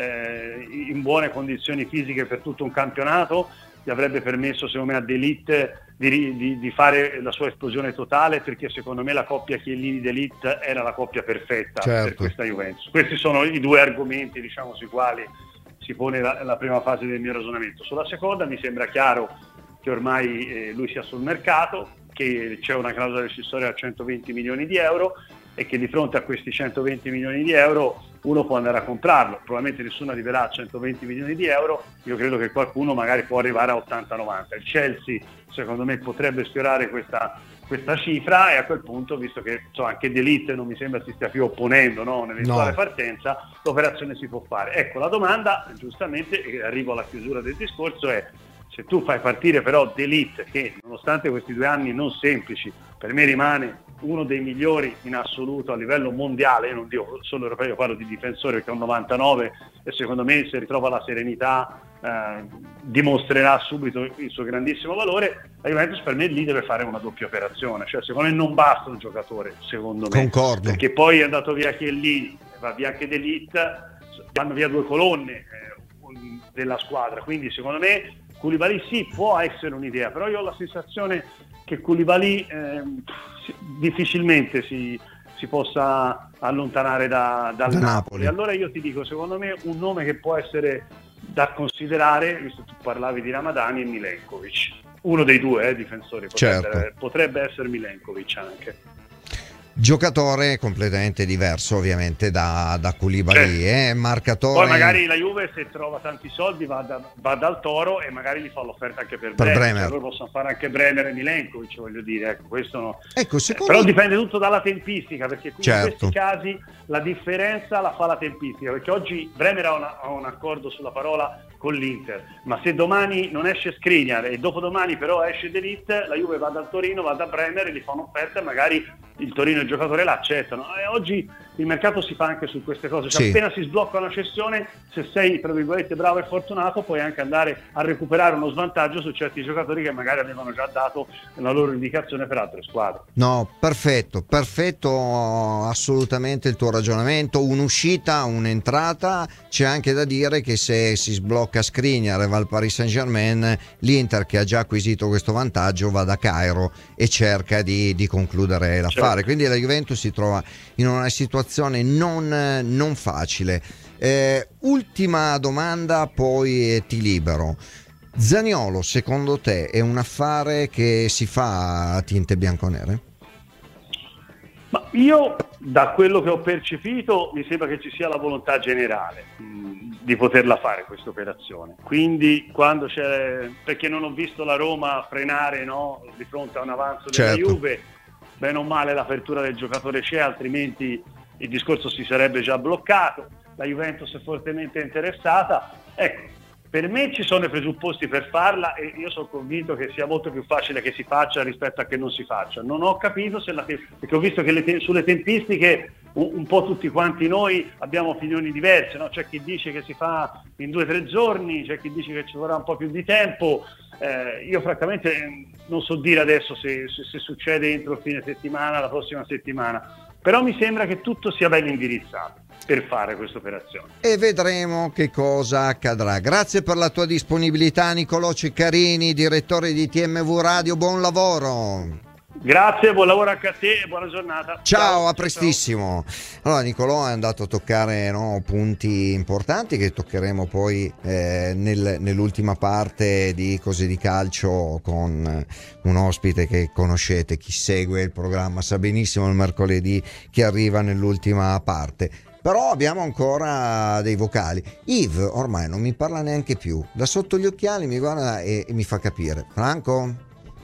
eh, in buone condizioni fisiche per tutto un campionato, gli avrebbe permesso secondo me a De Ligt di, di, di fare la sua esplosione totale, perché secondo me la coppia Chiellini-De Ligt era la coppia perfetta certo. per questa Juventus. Questi sono i due argomenti, diciamo, sui quali si pone la, la prima fase del mio ragionamento. Sulla seconda mi sembra chiaro che ormai eh, lui sia sul mercato, che c'è una clausola rescissoria a centoventi milioni di euro e che di fronte a questi centoventi milioni di euro uno può andare a comprarlo. Probabilmente nessuno arriverà a centoventi milioni di euro, io credo che qualcuno magari può arrivare a ottanta novanta. Il Chelsea secondo me potrebbe sfiorare questa, questa cifra e a quel punto, visto che insomma, anche De Ligt non mi sembra si stia più opponendo, no, un'eventuale no. partenza, l'operazione si può fare. Ecco, la domanda giustamente, e arrivo alla chiusura del discorso, è: se tu fai partire però De Ligt, che nonostante questi due anni non semplici, per me rimane uno dei migliori in assoluto a livello mondiale, io non dico solo europeo, io parlo di difensore perché è un novantanove e secondo me se ritrova la serenità eh, dimostrerà subito il suo grandissimo valore. La Juventus per me lì deve fare una doppia operazione, cioè secondo me non basta un giocatore, secondo me, concordo, perché poi è andato via Chiellini, va via anche De Ligt, vanno via due colonne eh, della squadra, quindi secondo me Koulibaly sì, può essere un'idea, però io ho la sensazione che Koulibaly eh, difficilmente si, si possa allontanare da, dal da Napoli. Napoli. Allora io ti dico, secondo me un nome che può essere da considerare, visto che tu parlavi di Ramadani, è Milenkovic. Uno dei due eh, difensori potrebbe, certo. potrebbe essere Milenkovic anche. Giocatore completamente diverso ovviamente da, da Koulibaly, certo. eh? Marcatore. Poi magari la Juve se trova tanti soldi va, da, va dal Toro e magari gli fa l'offerta anche per, per Bremer, Bremer. Cioè, loro possono fare anche Bremer e Milenkovic, voglio dire, ecco, questo no. Ecco, secondo... eh, però dipende tutto dalla tempistica, perché qui certo. in questi casi la differenza la fa la tempistica, perché oggi Bremer ha, una, ha un accordo sulla parola con l'Inter, ma se domani non esce Skriniar e dopodomani però esce De Ligt, la Juve va dal Torino, va da Bremer e gli fa un'offerta e magari il Torino e il giocatore l'accettano. E oggi il mercato si fa anche su queste cose, cioè, sì. appena si sblocca una cessione, se sei tra virgolette bravo e fortunato puoi anche andare a recuperare uno svantaggio su certi giocatori che magari avevano già dato la loro indicazione per altre squadre. No, perfetto, perfetto assolutamente il tuo ragionamento, un'uscita, un'entrata. C'è anche da dire che se si sblocca Skriniar e va al Paris Saint-Germain, l'Inter, che ha già acquisito questo vantaggio, va da Cairo e cerca di, di concludere l'affare. Certo. Quindi la Juventus si trova in una situazione non, non facile. Eh, ultima domanda, poi ti libero. Zaniolo, secondo te è un affare che si fa a tinte bianconere? Ma io da quello che ho percepito mi sembra che ci sia la volontà generale mh, di poterla fare questa operazione. Quindi quando c'è, perché non ho visto la Roma frenare, no, di fronte a un avanzo della certo. Juve, bene o male l'apertura del giocatore c'è, altrimenti il discorso si sarebbe già bloccato. La Juventus è fortemente interessata. Ecco, per me ci sono i presupposti per farla e io sono convinto che sia molto più facile che si faccia rispetto a che non si faccia. Non ho capito se la te- perché ho visto che le te- sulle tempistiche un-, un po' tutti quanti noi abbiamo opinioni diverse, no? C'è chi dice che si fa in due o tre giorni, c'è chi dice che ci vorrà un po' più di tempo. Eh, io francamente non so dire adesso se, se, se succede entro il fine settimana, la prossima settimana, però mi sembra che tutto sia ben indirizzato per fare questa operazione. E vedremo che cosa accadrà. Grazie per la tua disponibilità, Nicolò Ceccarini, direttore di T M V Radio, buon lavoro. Grazie, buon lavoro anche a te e buona giornata. Ciao, ciao a prestissimo. Ciao. Allora, Nicolò è andato a toccare, no, punti importanti che toccheremo poi eh, nel, nell'ultima parte di Cose di Calcio con un ospite che conoscete, chi segue il programma sa benissimo il mercoledì che arriva nell'ultima parte. Però abbiamo ancora dei vocali. Yves ormai non mi parla neanche più, da sotto gli occhiali mi guarda e, e mi fa capire. Franco?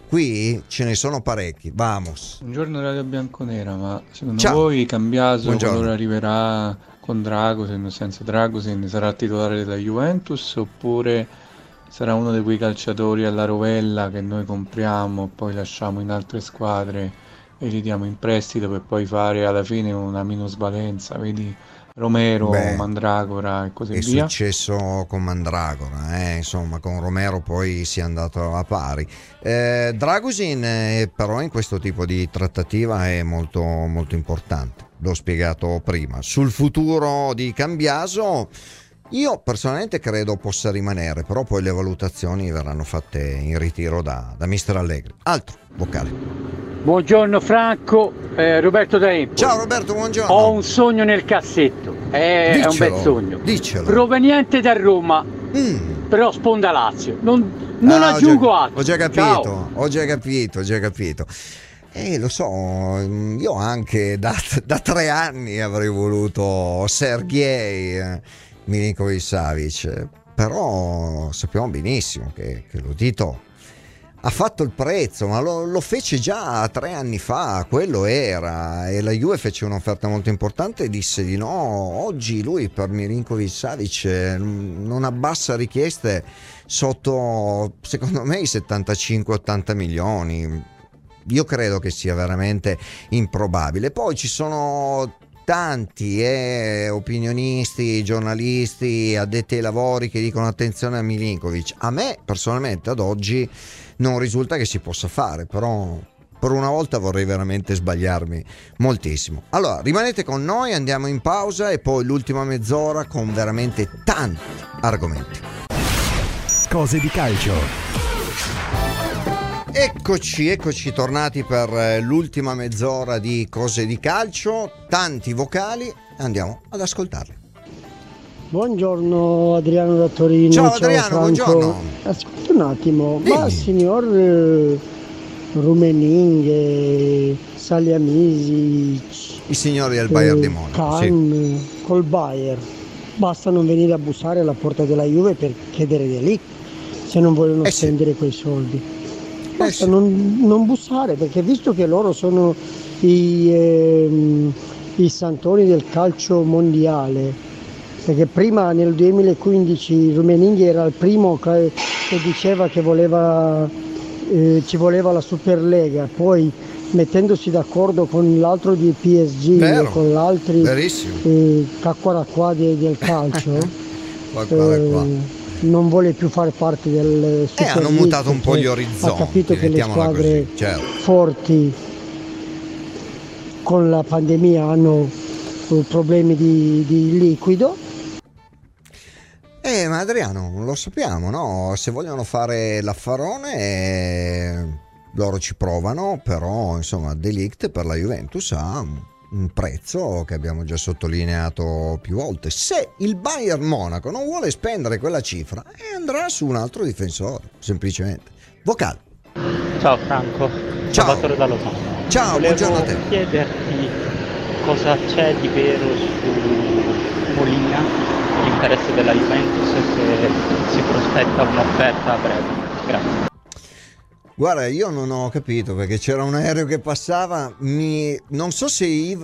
Qui ce ne sono parecchi, vamos. Buongiorno Radio Bianconera, ma secondo Ciao. voi Cambiaso, Buongiorno. qualora arriverà con Dragosin, senza Dragosin, sarà titolare della Juventus oppure sarà uno di quei calciatori alla rovella che noi compriamo, poi lasciamo in altre squadre e li diamo in prestito per poi fare alla fine una minusvalenza, vedi Romero, Beh, Mandragora e così è via. successo con Mandragora, eh? Insomma con Romero poi si è andato a pari. eh, Dragosin eh, però in questo tipo di trattativa è molto, molto importante, l'ho spiegato prima. Sul futuro di Cambiaso io personalmente credo possa rimanere, però poi le valutazioni verranno fatte in ritiro da, da mister Allegri. Altro vocale. Buongiorno Franco, eh, Roberto da Empoli. Ciao Roberto, buongiorno. Ho un sogno nel cassetto, è, è un bel sogno. Diccelo. Proveniente da Roma, mm. però sponda Lazio. Non, non ah, aggiungo ho già, altro. Ho già capito, Ciao. ho già capito, ho già capito. Eh, lo so, io anche da, da tre anni avrei voluto Sergej Milinković-Savić, però sappiamo benissimo che, che lo Tito ha fatto il prezzo, ma lo, lo fece già tre anni fa, quello era, e la Juve fece un'offerta molto importante e disse di no. Oggi lui per Milinković-Savić non abbassa richieste sotto, secondo me, i settantacinque ottanta milioni. Io credo che sia veramente improbabile. Poi ci sono tanti eh, opinionisti, giornalisti, addetti ai lavori che dicono attenzione a Milinković. A me personalmente ad oggi non risulta che si possa fare, però per una volta vorrei veramente sbagliarmi moltissimo. Allora rimanete con noi, andiamo in pausa e poi l'ultima mezz'ora con veramente tanti argomenti. Cose di calcio. Eccoci, eccoci tornati per l'ultima mezz'ora di Cose di Calcio, tanti vocali, andiamo ad ascoltarli. Buongiorno Adriano da Torino. Ciao, ciao Adriano, Franco. buongiorno. Ascolta un attimo, Dimmi. ma signor eh, Rumening, Saliamisic, I signori del Bayern eh, di Monaco, Kahn, sì. col Bayern, basta non venire a bussare alla porta della Juve per chiedere di lì, se non vogliono Eh sì. spendere quei soldi. Basta sì. non, non bussare, perché visto che loro sono i, ehm, i santoni del calcio mondiale, perché prima nel duemilaquindici Rumenigge era il primo che, che diceva che voleva, eh, ci voleva la Superlega, poi mettendosi d'accordo con l'altro di P S G Vero. e con l'altro eh, cacquaracqua de- del calcio, eh, non vuole più fare parte del Super Eh, hanno League, mutato un po' gli perché orizzonti, ha capito che le mettiamola squadre così, certo. forti con la pandemia hanno eh, problemi di, di liquido. Eh, ma Adriano, lo sappiamo, no? Se vogliono fare l'affarone, eh, loro ci provano, però insomma De Ligt per la Juventus ha un prezzo che abbiamo già sottolineato più volte. Se il Bayern Monaco non vuole spendere quella cifra, eh, andrà su un altro difensore, semplicemente. Vocale. Ciao Franco, Ciao. Salvatore da Lozano. Ciao, Volevo buongiorno a te. chiederti cosa c'è di vero su Molina, l'interesse della Juventus, e se si prospetta un'offerta a breve. Grazie. Guarda, io non ho capito perché c'era un aereo che passava, mi... non so se Yves...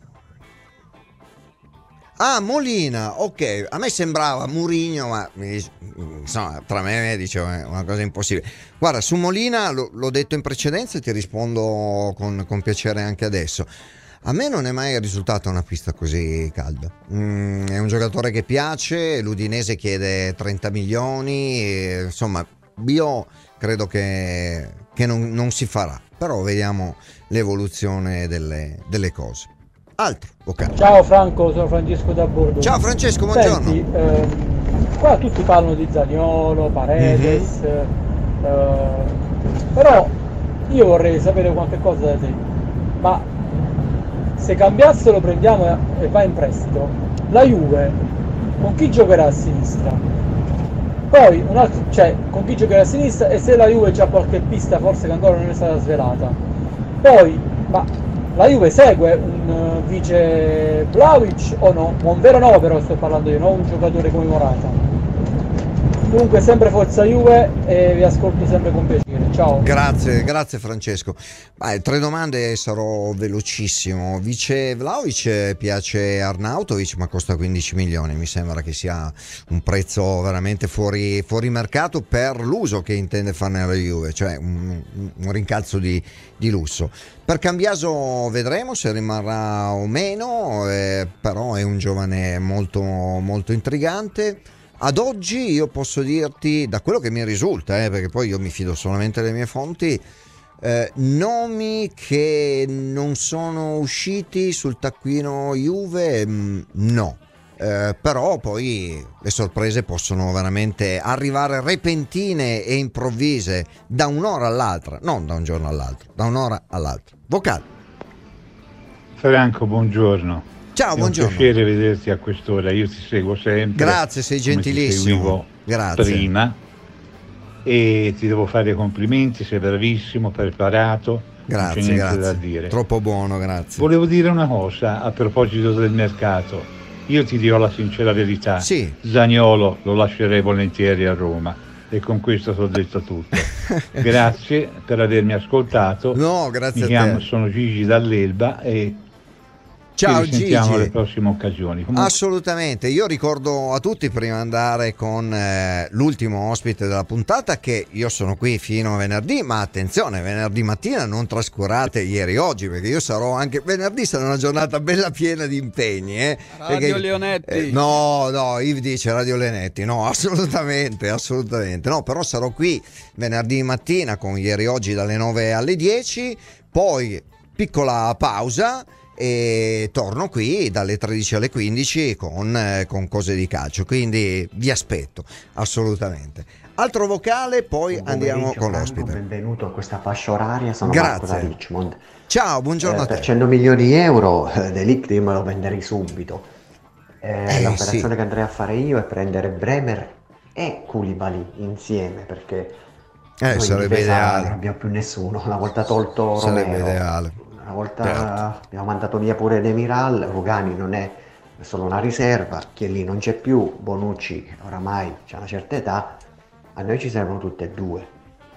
Ah, Molina, ok, a me sembrava Mourinho, ma insomma, tra me e dicevo è una cosa impossibile. Guarda, su Molina lo, l'ho detto in precedenza e ti rispondo con, con piacere anche adesso. A me non è mai risultata una pista così calda. Mm, è un giocatore che piace, l'Udinese chiede trenta milioni, e, insomma, io credo che, che non, non si farà, però vediamo l'evoluzione delle, delle cose. Altro, ok. Ciao Franco, sono Francesco da Bordo. Ciao Francesco, buongiorno. Senti, ehm, qua tutti parlano di Zaniolo, Paredes, mm-hmm. eh, però io vorrei sapere qualche cosa da te. Ma se Cambiasso lo prendiamo e va in prestito, la Juve con chi giocherà a sinistra? Poi un altro, cioè con chi giocherà a sinistra, e se la Juve c'ha qualche pista forse che ancora non è stata svelata. Poi, ma la Juve segue un uh, vice Vlahovic o no? Un vero no, però sto parlando io, non un giocatore come Morata. Comunque sempre forza Juve e vi ascolto sempre con piacere. Ciao. Grazie, grazie Francesco. Beh, tre domande, sarò velocissimo. Vice Vlahovic piace Arnautovic, ma costa quindici milioni. Mi sembra che sia un prezzo veramente fuori, fuori mercato per l'uso che intende farne la Juve, cioè un, un rincalzo di, di lusso. Per Cambiaso vedremo se rimarrà o meno, eh, però è un giovane molto, molto intrigante. Ad oggi io posso dirti, da quello che mi risulta, eh, perché poi io mi fido solamente delle mie fonti, eh, nomi che non sono usciti sul taccuino Juve, mh, no. Eh, però poi le sorprese possono veramente arrivare repentine e improvvise da un'ora all'altra, non da un giorno all'altro, da un'ora all'altra. Vocale. Franco, buongiorno. Ciao, è buongiorno. È un piacere vederti a quest'ora, io ti seguo sempre. Grazie, sei gentilissimo. Grazie. Prima, e ti devo fare i complimenti, sei bravissimo, preparato. Grazie, non c'è niente grazie. da dire. Troppo buono, grazie. Volevo dire una cosa a proposito del mercato. Io ti dirò la sincera verità. Sì. Zaniolo lo lascerei volentieri a Roma. E con questo ti ho detto tutto. Grazie per avermi ascoltato. No, grazie Mi a chiamo, te. sono Gigi dall'Elba e ciao ci risentiamo Gigi. alle prossime occasioni. Comunque... Assolutamente, io ricordo a tutti prima di andare con eh, l'ultimo ospite della puntata che io sono qui fino a venerdì, ma attenzione, venerdì mattina non trascurate ieri oggi, perché io sarò anche venerdì, sarà una giornata bella piena di impegni, eh, Radio perché, Leonetti. eh, no, no, Yves dice Radio Leonetti, no, assolutamente, assolutamente, no, però sarò qui venerdì mattina con ieri oggi dalle nove alle dieci, poi piccola pausa e torno qui dalle tredici alle quindici con, eh, con cose di calcio, quindi vi aspetto assolutamente. Altro vocale, poi Buon andiamo con Franco, l'ospite. Benvenuto a questa fascia oraria, sono Grazie. Marco da Richmond. Ciao, buongiorno eh, a te. Per cento milioni di euro eh, De Ligt io me lo venderei subito. Eh, Eh, l'operazione sì. che andrei a fare io è prendere Bremer e Koulibaly insieme, perché Eh, noi sarebbe in difesa ideale. non abbiamo più nessuno, una volta tolto Sarebbe Romero, ideale. una volta Certo. abbiamo mandato via pure Demiral, Rugani non è solo una riserva, Chiellini non c'è più, Bonucci oramai c'ha una certa età, a noi ci servono tutte e due.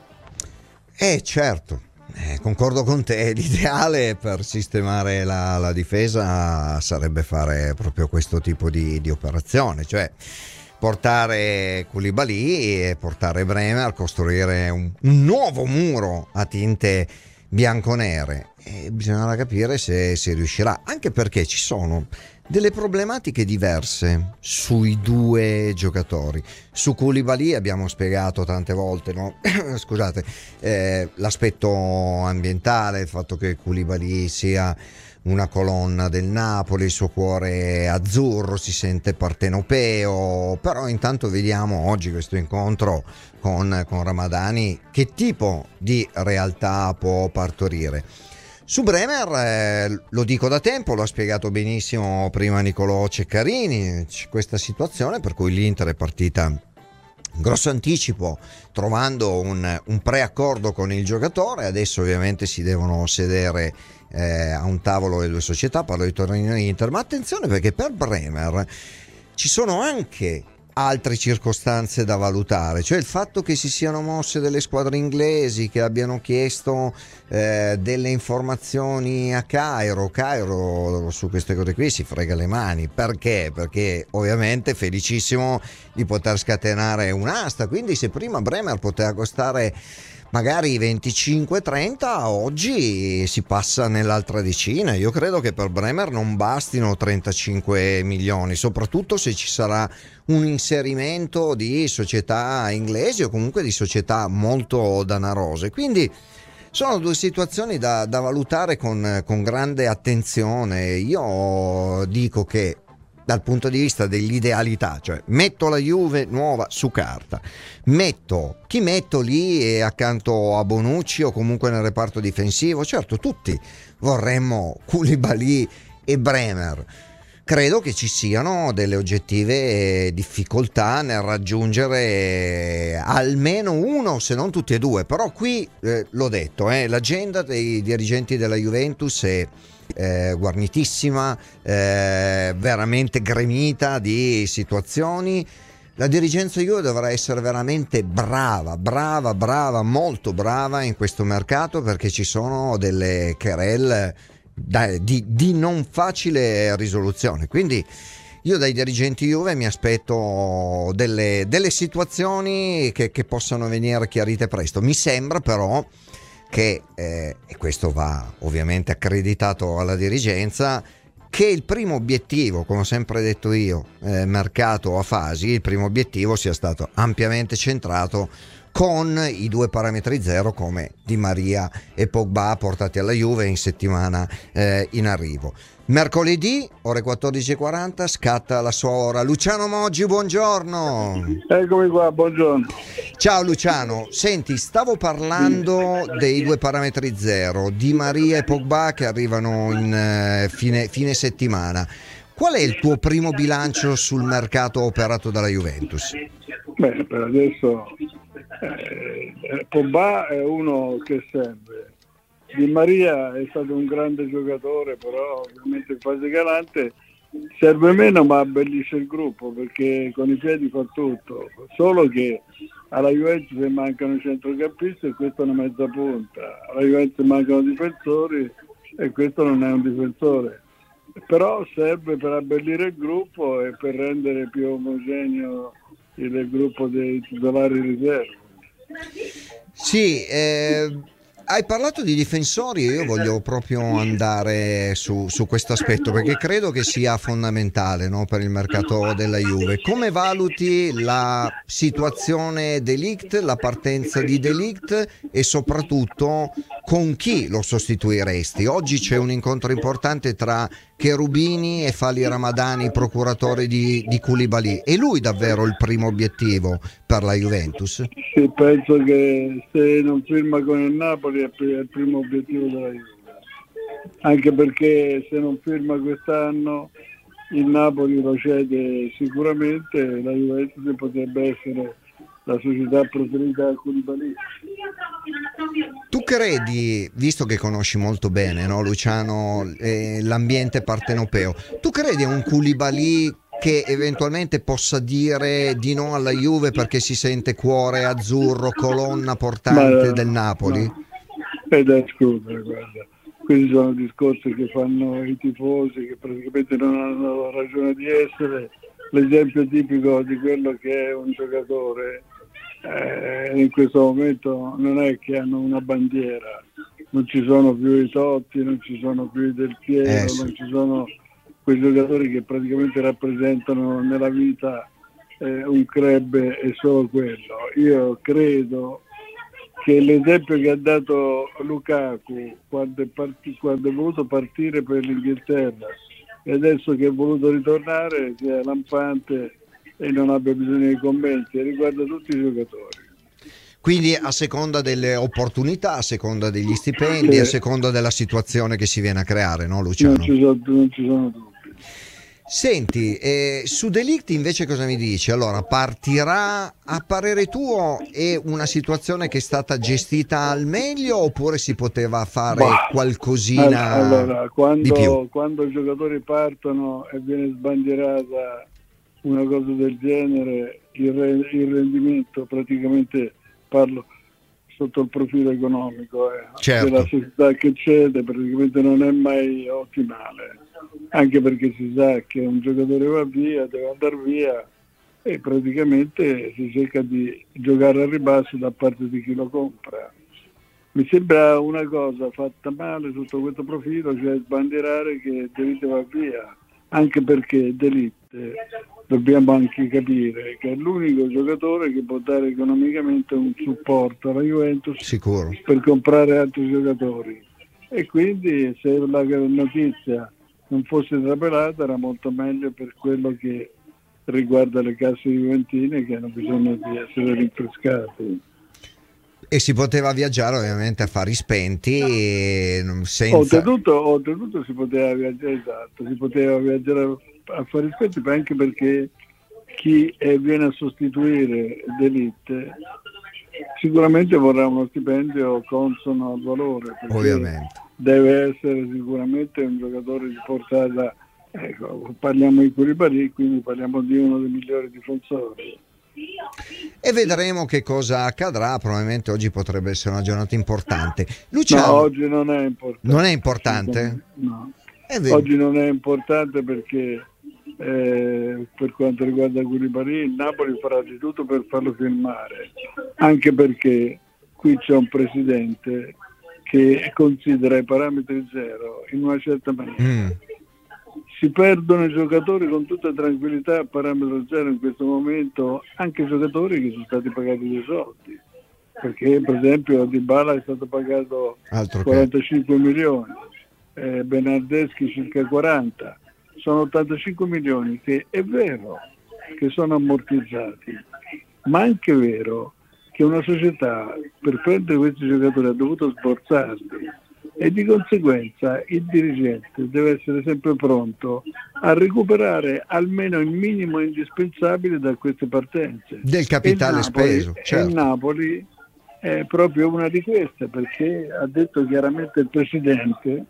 Eh certo, eh, concordo con te, l'ideale per sistemare la, la difesa sarebbe fare proprio questo tipo di, di operazione, cioè portare Koulibaly e portare Bremer, costruire un, un nuovo muro a tinte bianconere, e bisognerà capire se si riuscirà, anche perché ci sono delle problematiche diverse sui due giocatori. Su Koulibaly abbiamo spiegato tante volte, no? Scusate, eh, l'aspetto ambientale, il fatto che Koulibaly sia una colonna del Napoli, il suo cuore azzurro, si sente partenopeo, però intanto vediamo oggi questo incontro con, con Ramadani che tipo di realtà può partorire. Su Bremer, eh, lo dico da tempo, lo ha spiegato benissimo prima Nicolò Ceccarini, c'è questa situazione per cui l'Inter è partita in grosso anticipo trovando un, un preaccordo con il giocatore, adesso ovviamente si devono sedere eh, a un tavolo le due società, parlo di Torino e Inter, ma attenzione perché per Bremer ci sono anche altre circostanze da valutare, cioè il fatto che si siano mosse delle squadre inglesi che abbiano chiesto eh, delle informazioni a Cairo. Cairo su queste cose qui si frega le mani, perché? Perché ovviamente è felicissimo di poter scatenare un'asta, quindi se prima Bremer poteva costare magari venticinque trenta, oggi si passa nell'altra decina. Io credo che per Bremer non bastino trentacinque milioni, soprattutto se ci sarà un inserimento di società inglesi o comunque di società molto danarose. Quindi sono due situazioni da, da valutare con, con grande attenzione. Io dico che dal punto di vista dell'idealità, cioè metto la Juve nuova su carta, metto chi metto lì accanto a Bonucci o comunque nel reparto difensivo, certo tutti vorremmo Koulibaly e Bremer. Credo che ci siano delle oggettive difficoltà nel raggiungere almeno uno, se non tutti e due, però qui eh, l'ho detto, eh, l'agenda dei dirigenti della Juventus è Eh, guarnitissima, eh, veramente gremita di situazioni. La dirigenza Juve dovrà essere veramente brava, brava, brava, molto brava in questo mercato, perché ci sono delle querelle da, di, di non facile risoluzione. Quindi io dai dirigenti Juve mi aspetto delle, delle situazioni che, che possano venire chiarite presto. Mi sembra però che, eh, e questo va ovviamente accreditato alla dirigenza, che il primo obiettivo, come ho sempre detto io, eh, mercato a fasi, il primo obiettivo sia stato ampiamente centrato con i due parametri zero come Di Maria e Pogba portati alla Juve in settimana eh, in arrivo. Mercoledì ore quattordici e quaranta scatta la sua ora. Luciano Moggi, buongiorno. Eccomi qua, buongiorno. Ciao Luciano, senti, stavo parlando dei due parametri zero, Di Maria e Pogba che arrivano in eh, fine, fine settimana. Qual è il tuo primo bilancio sul mercato operato dalla Juventus? Beh, per adesso eh, Pogba è uno che serve. Di Maria è stato un grande giocatore, però ovviamente in fase galante serve meno, ma abbellisce il gruppo perché con i piedi fa tutto. Solo che alla Juventus mancano centrocampisti e questo è una mezza punta, alla Juventus mancano difensori e questo non è un difensore. Però serve per abbellire il gruppo e per rendere più omogeneo il gruppo dei titolari riserve. Sì, eh... hai parlato di difensori e io voglio proprio andare su, su questo aspetto perché credo che sia fondamentale, no, per il mercato della Juve. Come valuti la situazione De Ligt, la partenza di De Ligt e soprattutto con chi lo sostituiresti? Oggi c'è un incontro importante tra Cherubini e Fali Ramadani, procuratore di, di Koulibaly. È lui davvero il primo obiettivo per la Juventus? Sì, penso che se non firma con il Napoli è il primo obiettivo della Juve, anche perché se non firma quest'anno il Napoli lo cede sicuramente, la Juventus potrebbe essere la società preferita a Koulibaly. Tu credi, visto che conosci molto bene, no, Luciano, eh, l'ambiente partenopeo, tu credi a un Koulibaly che eventualmente possa dire di no alla Juve perché si sente cuore azzurro, colonna portante Ma, del Napoli? No. È da escludere, guarda. Questi sono discorsi che fanno i tifosi che praticamente non hanno ragione di essere. L'esempio tipico di quello che è un giocatore eh, in questo momento non è che hanno una bandiera, non ci sono più i Totti, non ci sono più i Del Piero, eh, sì. non ci sono quei giocatori che praticamente rappresentano nella vita eh, un club e solo quello. Io credo che l'esempio che ha dato Lukaku quando è, part- quando è voluto partire per l'Inghilterra e adesso che è voluto ritornare sia lampante e non abbia bisogno di commenti, riguarda tutti i giocatori. Quindi a seconda delle opportunità, a seconda degli stipendi, sì. a seconda della situazione che si viene a creare, no Luciano? Non ci sono, non ci sono dubbi. Senti, eh, su De Ligt invece cosa mi dici? Allora, partirà a parere tuo, è una situazione che è stata gestita al meglio oppure si poteva fare bah, qualcosina allora, quando, di più? Quando i giocatori partono e viene sbandierata una cosa del genere, il, re, il rendimento, praticamente parlo sotto il profilo economico, eh, certo. della società che cede, praticamente non è mai ottimale. Anche perché si sa che un giocatore va via, deve andare via e praticamente si cerca di giocare al ribasso da parte di chi lo compra. Mi sembra una cosa fatta male sotto questo profilo, cioè sbandierare che De Ligt va via, anche perché De Ligt dobbiamo anche capire che è l'unico giocatore che può dare economicamente un supporto alla Juventus Sicuro. per comprare altri giocatori, e quindi se la notizia non fosse trapelata era molto meglio per quello che riguarda le casse juventine, che hanno bisogno di essere rinfrescate. E si poteva viaggiare ovviamente a fari spenti e senza... Oltretutto, oltretutto si poteva viaggiare, esatto, si poteva viaggiare a fari spenti, anche perché chi viene a sostituire De Ligt sicuramente vorrà uno stipendio consono al valore, ovviamente deve essere sicuramente un giocatore di portata, ecco, parliamo di Koulibaly, quindi parliamo di uno dei migliori difensori. E vedremo che cosa accadrà. Probabilmente oggi potrebbe essere una giornata importante. Luciano, no, oggi non è importante. Non è importante? No. Oggi non è importante perché eh, per quanto riguarda Koulibaly, il Napoli farà di tutto per farlo firmare, anche perché qui c'è un presidente che considera i parametri zero in una certa maniera. Mm. Si perdono i giocatori con tutta tranquillità a parametro zero in questo momento, anche giocatori che sono stati pagati dei soldi, perché per esempio Dybala è stato pagato Altro quarantacinque che... milioni, eh, Bernardeschi circa quaranta, sono ottantacinque milioni che è vero che sono ammortizzati, ma anche è vero che una società per prendere questi giocatori ha dovuto sborsarli, e di conseguenza il dirigente deve essere sempre pronto a recuperare almeno il minimo indispensabile da queste partenze. Del capitale Napoli, speso. Certo. Il Napoli è proprio una di queste, perché ha detto chiaramente il presidente: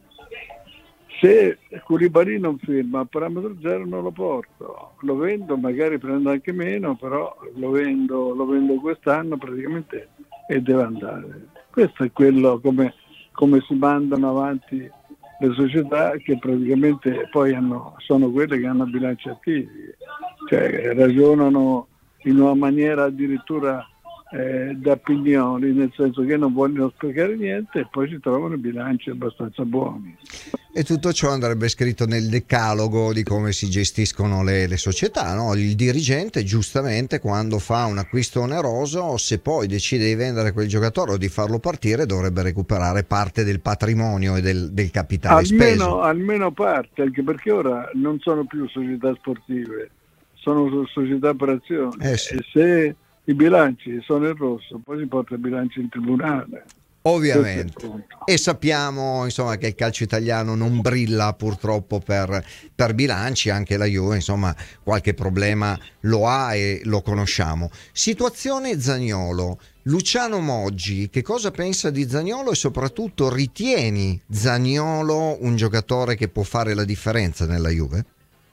se Koulibaly non firma a parametro zero non lo porto, lo vendo, magari prendo anche meno, però lo vendo, lo vendo quest'anno praticamente e deve andare. Questo è quello come... come si mandano avanti le società, che praticamente poi hanno, sono quelle che hanno bilanci attivi, cioè ragionano in una maniera addirittura eh, da pignoli, nel senso che non vogliono sprecare niente e poi si trovano bilanci abbastanza buoni. E tutto ciò andrebbe scritto nel decalogo di come si gestiscono le, le società, no? Il dirigente giustamente, quando fa un acquisto oneroso, se poi decide di vendere quel giocatore o di farlo partire, dovrebbe recuperare parte del patrimonio e del, del capitale almeno, speso. Almeno parte, anche perché ora non sono più società sportive, sono società per azioni. Eh sì. E se i bilanci sono in rosso, poi si porta il bilancio in tribunale. Ovviamente, e sappiamo insomma che il calcio italiano non brilla purtroppo per, per bilanci, anche la Juve insomma qualche problema lo ha e lo conosciamo. Situazione Zaniolo, Luciano Moggi, che cosa pensa di Zaniolo e soprattutto ritieni Zaniolo un giocatore che può fare la differenza nella Juve?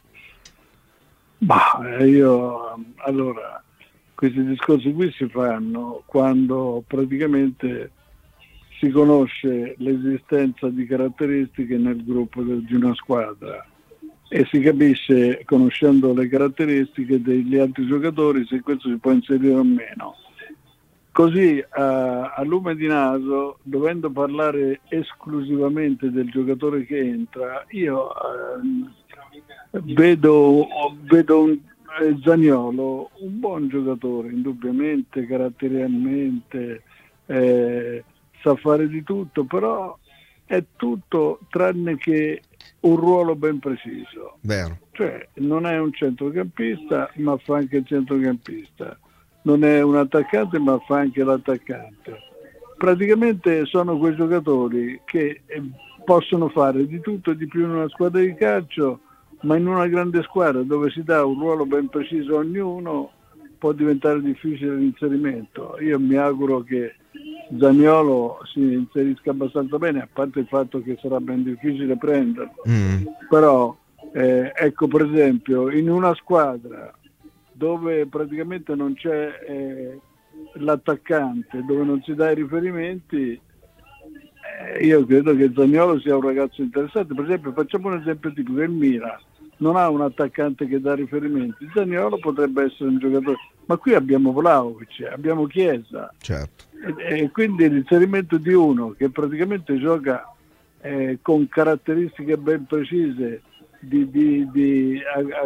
Bah, io allora questi discorsi qui si fanno quando praticamente si conosce l'esistenza di caratteristiche nel gruppo di una squadra e si capisce, conoscendo le caratteristiche degli altri giocatori, se questo si può inserire o meno. Così a, a lume di naso, dovendo parlare esclusivamente del giocatore che entra, io eh, vedo, vedo un eh, Zaniolo un buon giocatore, indubbiamente, caratterialmente, eh, sa fare di tutto, però è tutto tranne che un ruolo ben preciso. Vero. Cioè non è un centrocampista, ma fa anche il centrocampista, non è un attaccante, ma fa anche l'attaccante. Praticamente sono quei giocatori che possono fare di tutto e di più in una squadra di calcio, ma in una grande squadra dove si dà un ruolo ben preciso a ognuno può diventare difficile l'inserimento. Io mi auguro che Zaniolo si inserisca abbastanza bene, a parte il fatto che sarà ben difficile prenderlo. Mm. Però eh, ecco, per esempio, in una squadra dove praticamente non c'è eh, l'attaccante, dove non si dà i riferimenti, eh, io credo che Zaniolo sia un ragazzo interessante. Per esempio, facciamo un esempio tipico: il Milan non ha un attaccante che dà riferimenti, Zaniolo potrebbe essere un giocatore, ma qui abbiamo Vlahovic, abbiamo Chiesa, certo. e, e quindi l'inserimento di uno che praticamente gioca eh, con caratteristiche ben precise di, di, di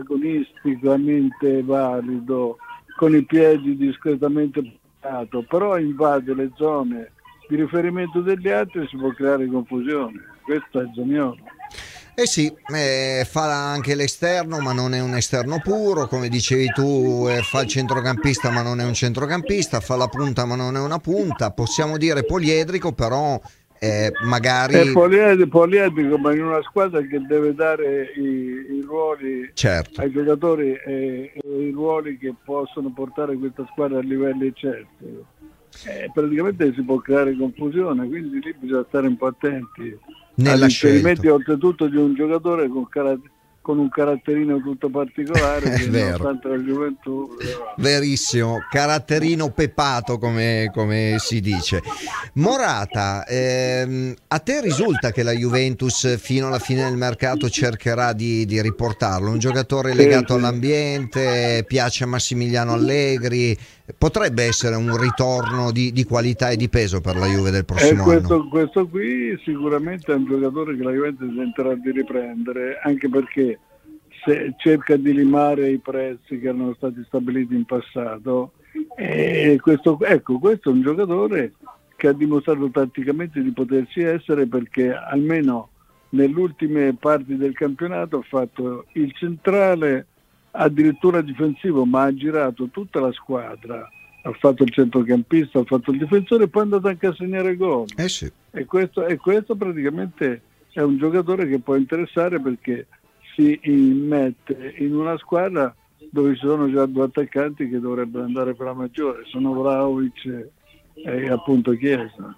agonisticamente valido, con i piedi discretamente portato, però invade le zone di riferimento degli altri, si può creare confusione. Questo è Zaniolo. Eh sì, eh, fa anche l'esterno, ma non è un esterno puro, come dicevi tu, eh, fa il centrocampista ma non è un centrocampista, fa la punta ma non è una punta, possiamo dire poliedrico, però eh, magari... È poliedrico, poliedrico, ma in una squadra che deve dare i, i ruoli, certo, ai giocatori e, e i ruoli che possono portare questa squadra a livelli certi. Eh, praticamente si può creare confusione, quindi lì bisogna stare un po' attenti all'inserimento, oltretutto di un giocatore con, car- con un caratterino tutto particolare. Che nonostante la gioventù, verissimo, caratterino pepato, come, come si dice. Morata, ehm, a te risulta che la Juventus fino alla fine del mercato cercherà di, di riportarlo? Un giocatore legato sì, sì. all'ambiente, piace a Massimiliano Allegri, potrebbe essere un ritorno di, di qualità e di peso per la Juve del prossimo eh, questo, anno? Questo qui sicuramente è un giocatore che la Juventus tenterà di riprendere, anche perché se cerca di limare i prezzi che erano stati stabiliti in passato. E questo, ecco, questo è un giocatore che ha dimostrato tatticamente di poterci essere, perché almeno nelle ultime parti del campionato ha fatto il centrale, addirittura difensivo, ma ha girato tutta la squadra, ha fatto il centrocampista, ha fatto il difensore e poi è andato anche a segnare gol. Eh sì. E questo, e questo praticamente è un giocatore che può interessare, perché si immette in una squadra dove ci sono già due attaccanti che dovrebbero andare per la maggiore, sono Vlahovic e appunto Chiesa.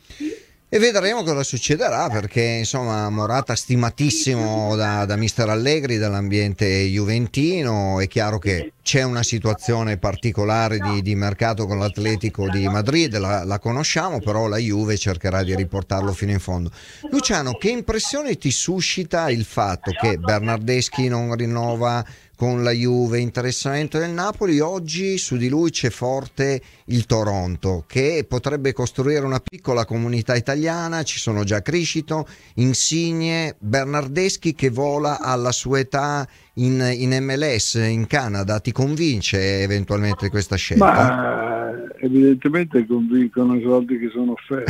E vedremo cosa succederà, perché insomma Morata stimatissimo da, da mister Allegri, dall'ambiente juventino. È chiaro che c'è una situazione particolare di, di mercato con l'Atletico di Madrid, la, la conosciamo, però la Juve cercherà di riportarlo fino in fondo. Luciano, che impressione ti suscita il fatto che Bernardeschi non rinnova con la Juve, interessamento del Napoli? Oggi su di lui c'è forte il Toronto, che potrebbe costruire una piccola comunità italiana. Ci sono già Criscito, Insigne, Bernardeschi che vola alla sua età in, in M L S in Canada. Ti convince eventualmente questa scelta? Ma evidentemente convincono i soldi che sono offerti.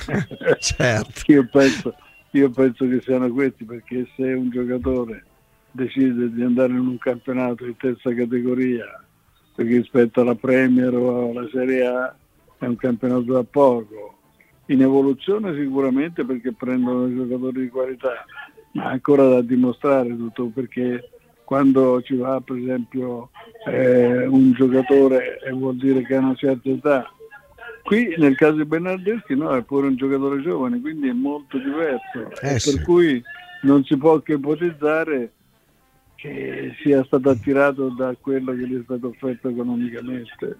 Certo. io, penso, io penso che siano questi, perché se un giocatore decide di andare in un campionato di terza categoria, perché rispetto alla Premier o alla Serie A è un campionato da poco, in evoluzione sicuramente, perché prendono giocatori di qualità, ma ancora da dimostrare tutto, perché quando ci va per esempio eh, un giocatore e vuol dire che ha una certa età. Qui nel caso di Bernardeschi no, è pure un giocatore giovane, quindi è molto diverso, eh e sì. per cui non si può che ipotizzare che sia stato attirato da quello che gli è stato offerto economicamente.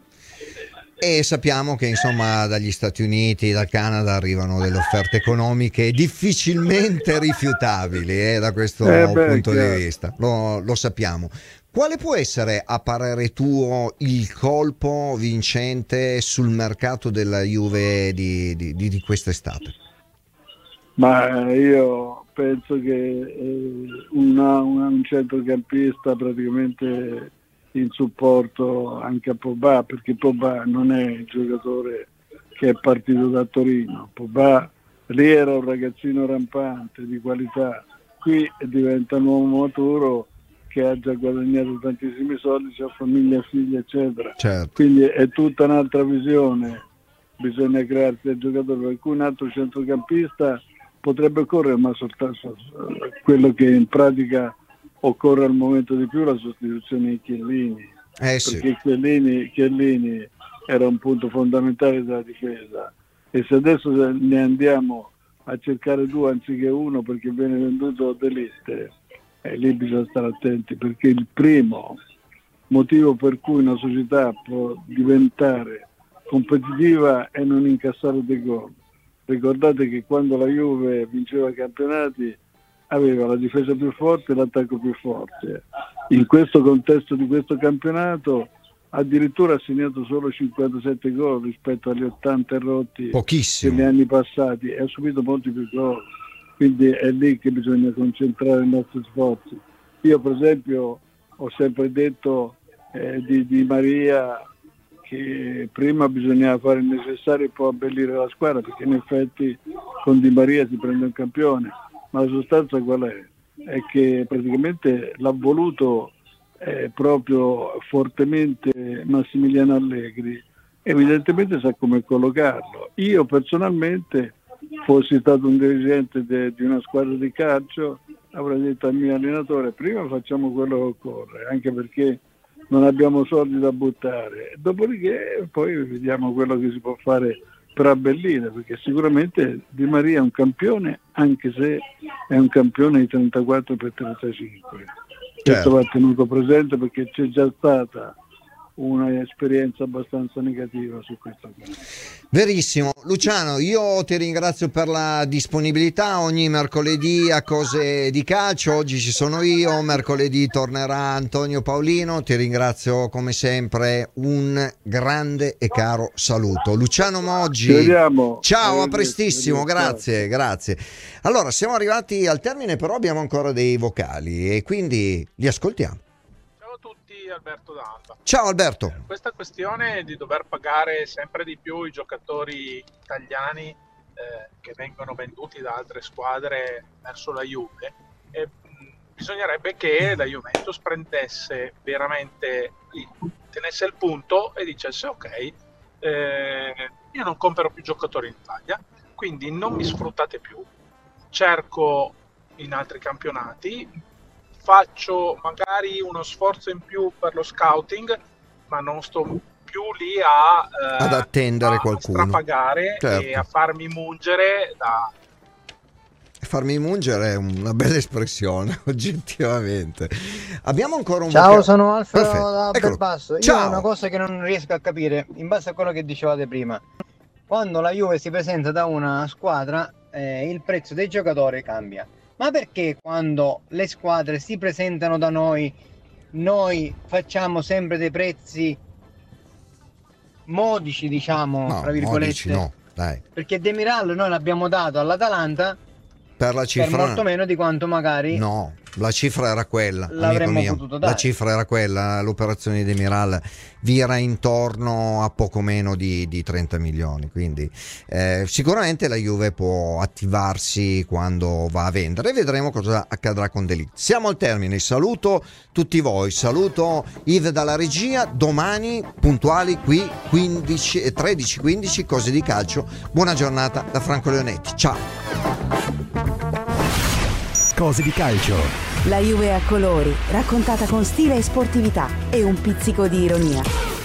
E sappiamo che insomma dagli Stati Uniti, dal Canada arrivano delle offerte economiche difficilmente rifiutabili eh, da questo eh beh, punto chiaro. di vista, lo, lo sappiamo. Quale può essere, a parere tuo, il colpo vincente sul mercato della Juve di, di, di, di quest'estate? Ma io penso che eh, una, una, un centrocampista praticamente in supporto anche a Pogba, perché Pogba non è il giocatore che è partito da Torino. Pogba lì era un ragazzino rampante di qualità, qui diventa un uomo maturo che ha già guadagnato tantissimi soldi, c'ha famiglia, figli eccetera. Certo. Quindi è tutta un'altra visione, bisogna crearsi il giocatore, per cui un altro centrocampista potrebbe correre, ma soltanto quello che in pratica occorre al momento di più la sostituzione di Chiellini, eh sì. perché Chiellini, Chiellini era un punto fondamentale della difesa, e se adesso ne andiamo a cercare due anziché uno perché viene venduto De Ligt, e lì bisogna stare attenti, perché il primo motivo per cui una società può diventare competitiva è non incassare dei gol. Ricordate che quando la Juve vinceva i campionati aveva la difesa più forte e l'attacco più forte. In questo contesto di questo campionato addirittura ha segnato solo cinquantasette gol rispetto agli ottanta rotti pochissimo degli anni passati, e ha subito molti più gol, quindi è lì che bisogna concentrare i nostri sforzi. Io per esempio ho sempre detto eh, di, di Maria che prima bisognava fare il necessario e poi abbellire la squadra, perché in effetti con Di Maria si prende un campione, ma la sostanza qual è? È che praticamente l'ha voluto eh, proprio fortemente Massimiliano Allegri, evidentemente sa come collocarlo. Io personalmente, fossi stato un dirigente de, di una squadra di calcio, avrei detto al mio allenatore: prima facciamo quello che occorre, anche perché non abbiamo soldi da buttare, dopodiché poi vediamo quello che si può fare per abbellire, perché sicuramente Di Maria è un campione, anche se è un campione di trentaquattro per trentacinque. Questo va tenuto presente, perché c'è già stata un'esperienza abbastanza negativa su questo caso. Verissimo. Luciano, io ti ringrazio per la disponibilità. Ogni mercoledì a Cose di Calcio, oggi ci sono io, mercoledì tornerà Antonio Paolino. Ti ringrazio come sempre, un grande e caro saluto. Luciano Moggi, ci vediamo. Ciao, a prestissimo, grazie, grazie. Allora, siamo arrivati al termine, però abbiamo ancora dei vocali e quindi li ascoltiamo. Alberto D'Alba. Ciao Alberto. Questa questione di dover pagare sempre di più i giocatori italiani eh, che vengono venduti da altre squadre verso la Juve, eh, bisognerebbe che la Juventus prendesse veramente, tenesse il punto e dicesse: ok, eh, io non compro più giocatori in Italia, quindi non mi sfruttate più, cerco in altri campionati, faccio magari uno sforzo in più per lo scouting, ma non sto più lì a, eh, ad attendere a qualcuno, strapagare, certo, e a farmi mungere da... Farmi mungere è una bella espressione, oggettivamente. Abbiamo ancora un Ciao, voca... sono Alfredo Perfetto. da Belpasso. Io Ciao. ho una cosa che non riesco a capire, in base a quello che dicevate prima. Quando la Juve si presenta da una squadra, eh, il prezzo dei giocatori cambia. Ma perché quando le squadre si presentano da noi, noi facciamo sempre dei prezzi modici, diciamo, No, tra virgolette? modici no, dai. Perché Demiral noi l'abbiamo dato all'Atalanta Per la cifra per molto meno di quanto magari... No, la cifra era quella, l'avremmo amico mio. potuto dare. La cifra era quella, l'operazione di Demiral vira intorno a poco meno di, di trenta milioni, quindi eh, sicuramente la Juve può attivarsi quando va a vendere, vedremo cosa accadrà con De Ligt. Siamo al termine, saluto tutti voi, saluto Yves dalla regia, domani puntuali qui quindici, tredici quindici Cose di Calcio. Buona giornata da Franco Leonetti, ciao. Cose di Calcio. La Juve a colori, raccontata con stile e sportività e un pizzico di ironia.